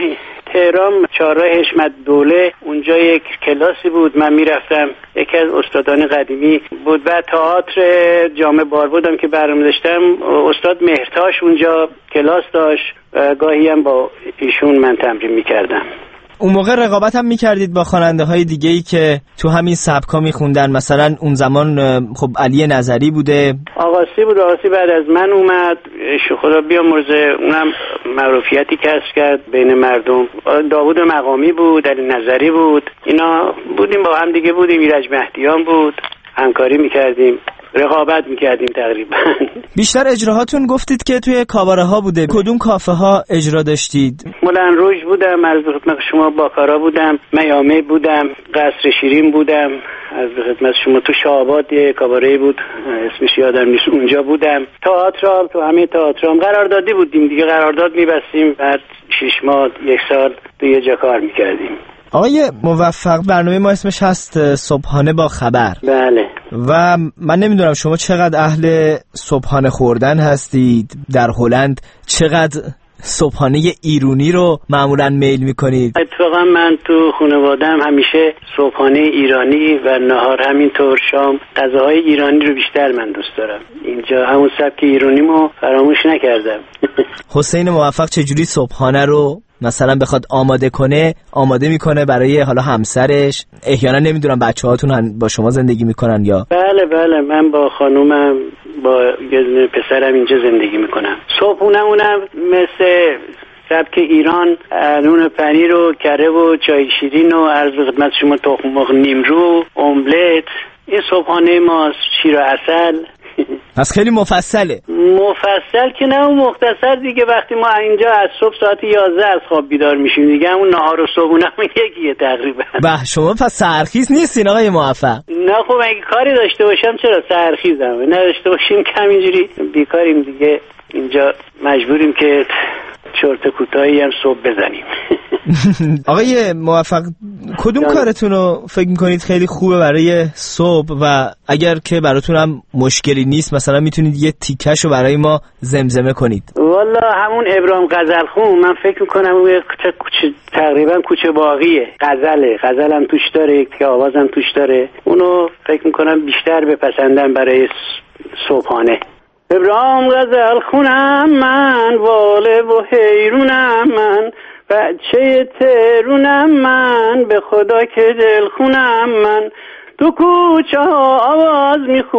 تهران چهارراه حشمت دوله اونجا یک کلاسی بود، من میرفتم. یکی از استادان قدیمی بود و تئاتر جامع بار بودم که برنامه داشتم، استاد مهرتاش اونجا کلاس داشت و گاهی هم با ایشون من تمرین میکردم. اون موقع رقابت هم میکردید با خواننده های دیگه‌ای که تو همین سبکا میخوندن؟ مثلا اون زمان خب علی نظری بوده، آقاسی بعد از من اومد، خدا بیامرزه، اونم معروفیتی کسب کرد بین مردم. داوود مقامی بود، علی نظری بود، اینا بودیم با هم دیگه، بودیم ایرج مهدیان بود، همکاری میکردیم، رقابت میکردیم تقریبا. بیشتر اجراهاتون گفتید که توی کاباره ها بوده، کدوم کافه ها اجرا داشتید؟ مولن روژ بودم، از خدمت شما باکارا بودم، میامه بودم، قصر شیرین بودم، از خدمت شما تو شاهآباد یه کاباره بود اسمش یادم نیست، اونجا بودم. تئاتر تو همه تئاترام قراردادی بودیم دیگه، قرارداد میبستیم، بعد 6 ماه 1 سال تو یه جا کار میکردیم. آقای موفق، برنامه ما اسمش هست صبحانه با خبر. بله. و من نمیدونم شما چقدر اهل صبحانه خوردن هستید، در هلند چقدر صبحانه ایرانی رو معمولا میل میکنید؟ اتفاقا من تو خانواده‌ام همیشه صبحانه ایرانی و نهار همینطور، شام غذاهای ایرانی رو بیشتر من دوست دارم. اینجا همون سبک ایرانیمو فراموش نکردم. حسین موفق چجوری صبحانه رو مثلا بخواد آماده میکنه برای حالا همسرش؟ احیانا نمیدونم بچه‌هاتون با شما زندگی میکنن یا؟ بله من با خانومم با یه پسرم اینجا زندگی میکنم. صبحونمونم مثل سبک ایران، نون پنیر و کره و چای شیرین و عرض خدمت شما تخم مرغ نیمرو، املت. این صبحانه ماست، شیر و عسل. پس خیلی مفصل که نه، اون مختصر دیگه. وقتی ما اینجا از صبح ساعت 11 از خواب بیدار میشیم دیگه، همون نهار و صبحونمون یکیه تقریبا. به شما پس سحرخیز نیستین آقای موفق؟ نه خب اگه کاری داشته باشم چرا سحرخیزم، نداشته باشیم کم اینجوری بیکاریم دیگه. اینجا مجبوریم که چرت کوتاهی هم صبح بزنیم. آقای موفق، کدوم کارتون رو فکر میکنید خیلی خوبه برای صبح و اگر که براتون هم مشکلی نیست مثلا میتونید یه تیکش رو برای ما زمزمه کنید؟ والا همون ابراهیم غزلخون، من فکر میکنم تقریبا کوچه باقیه، غزلم توش داره که آوازم توش داره، اونو فکر میکنم بیشتر بپسندم برای صبحانه. ابراهیم غزلخونم من، واله و حیرونم من، بچه ترونم من، به خدا که دلخونم من، تو کوچه ها آواز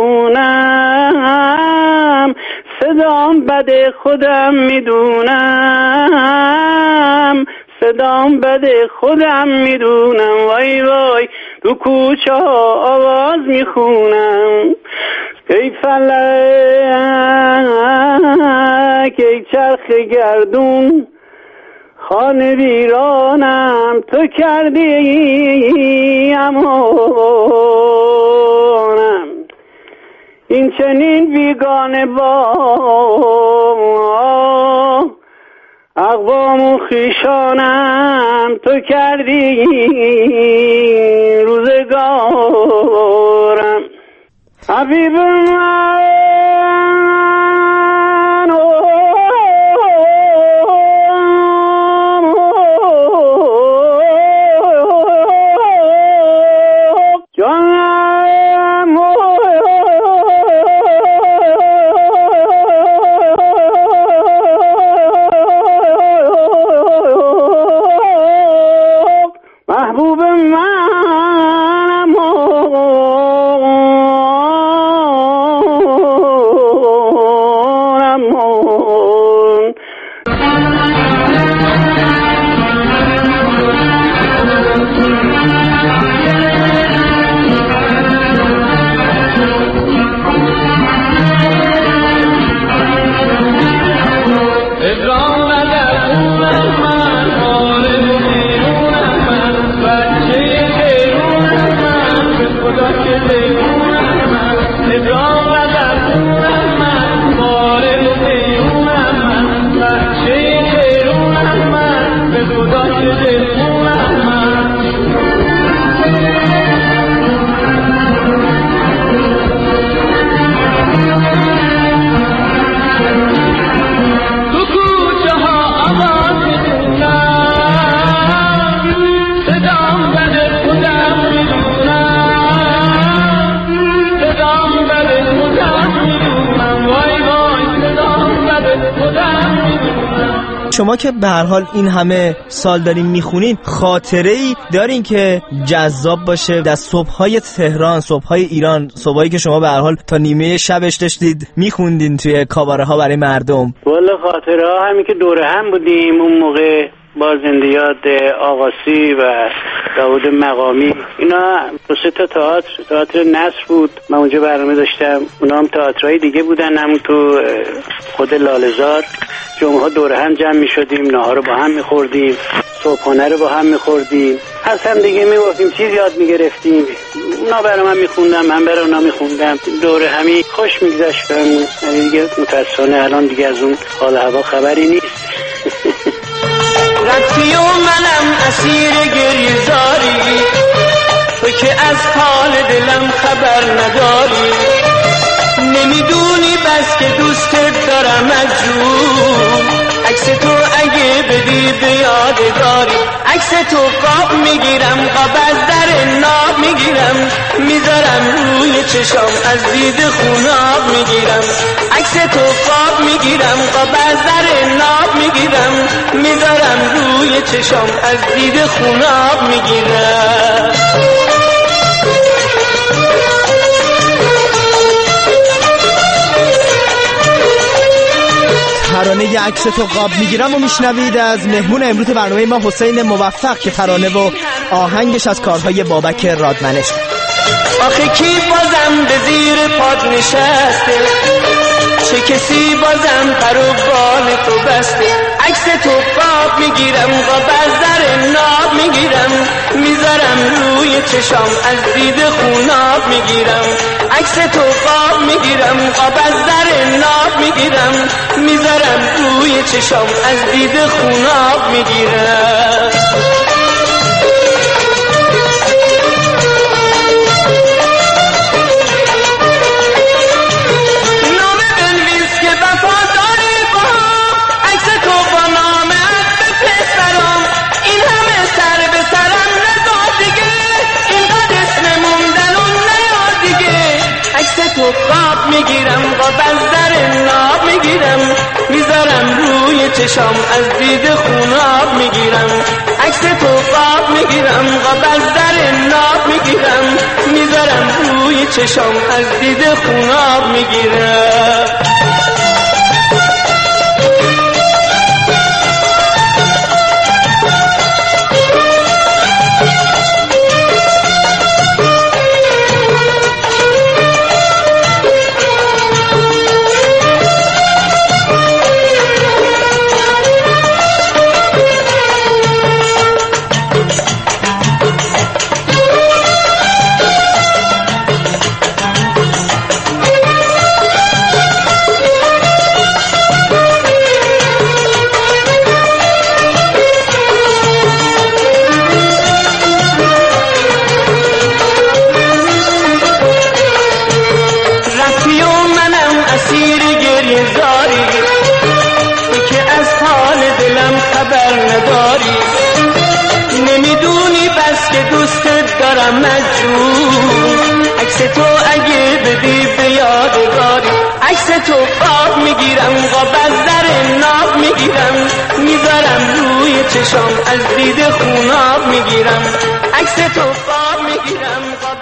میخونم، صدام بده خودم میدونم، صدام بده خودم میدونم، وای وای تو کوچه ها آواز میخونم. ای فلک ای چرخ گردون، خانه ویرانم تو کردی امانم، این چنین بیگانه با اقوام و خویشانم تو کردی روزگارم. حبیب من محبوب منم شما که به هر حال این همه سال دارین میخونین، خاطره‌ای دارین که جذاب باشه در صبح‌های تهران، صبح‌های ایران، صبحایی که شما به هر حال تا نیمه شبش داشتید میخوندین توی کاباره ها برای مردم؟ والا خاطره ها همین که دوره هم بودیم اون موقع با زندیات آقاسی و داود مقامی، اینا دو سه تا تئاتر نصر بود، من اونجا برنامه داشتم، اونا هم تئاترهای دیگه بودن، همون تو خود لاله‌زار. جمعه ها دوره هم جمع می شدیم، ناهار رو با هم می خوردیم، صبحانه رو با هم می خوردیم، از هم دیگه می گفتیم، چیز یاد می گرفتیم. اونا برای من می خوندم، من برای اونا می خوندم، دوره همی خوش می گذشت بهمون. دیگه متاسفانه الان دیگه از اون حال هوا خبری نیست. رفتی و منم اسیر گریه زاری، تو که از حال دلم خبر نداری، نمیدونی بس که دوستت دارم از جون، عکس تو اگه بدی به یادگاری، عکس تو قاب میگیرم، قاب از در ناب میگیرم، میذارم روی چشام از دید خوناب میگیرم، عکس تو قاب میگیرم، قاب از در ناب میگیرم، میذارم روی چشام از دید خوناب میگیرم. ترانه عکس تو قاب میگیرم و میشنوید از مهمون امروز برنامه ما حسین موفق که ترانه و آهنگش از کارهای بابک رادمنش. آخه کی بازم به زیر پاد نشسته، چه کسی بازم پر و بال تو بسته، عکس تو قاب میگیرم، قاب از در ناب میگیرم، میذارم روی چشام از دید خوناب میگیرم، عکس تو قاب میگیرم، قاب از در ناب میگیرم، میذارم روی چشام از دید خوناب میگیرم. تو قاب میگیرم، قاب از در ناب میگیرم، میذارم روی چشام از دید خوناب میگیرم، عکس تو قاب میگیرم، قاب از در ناب میگیرم، میذارم روی چشام از دید خوناب میگیرم. نمیدونی بس که دوستت دارم مجنون، عکس تو اگه بدی به یادگاری، عکس تو قاب میگیرم، قاب از در ناب میگیرم، میذارم روی چشام از دید خوناب میگیرم، عکس تو قاب میگیرم.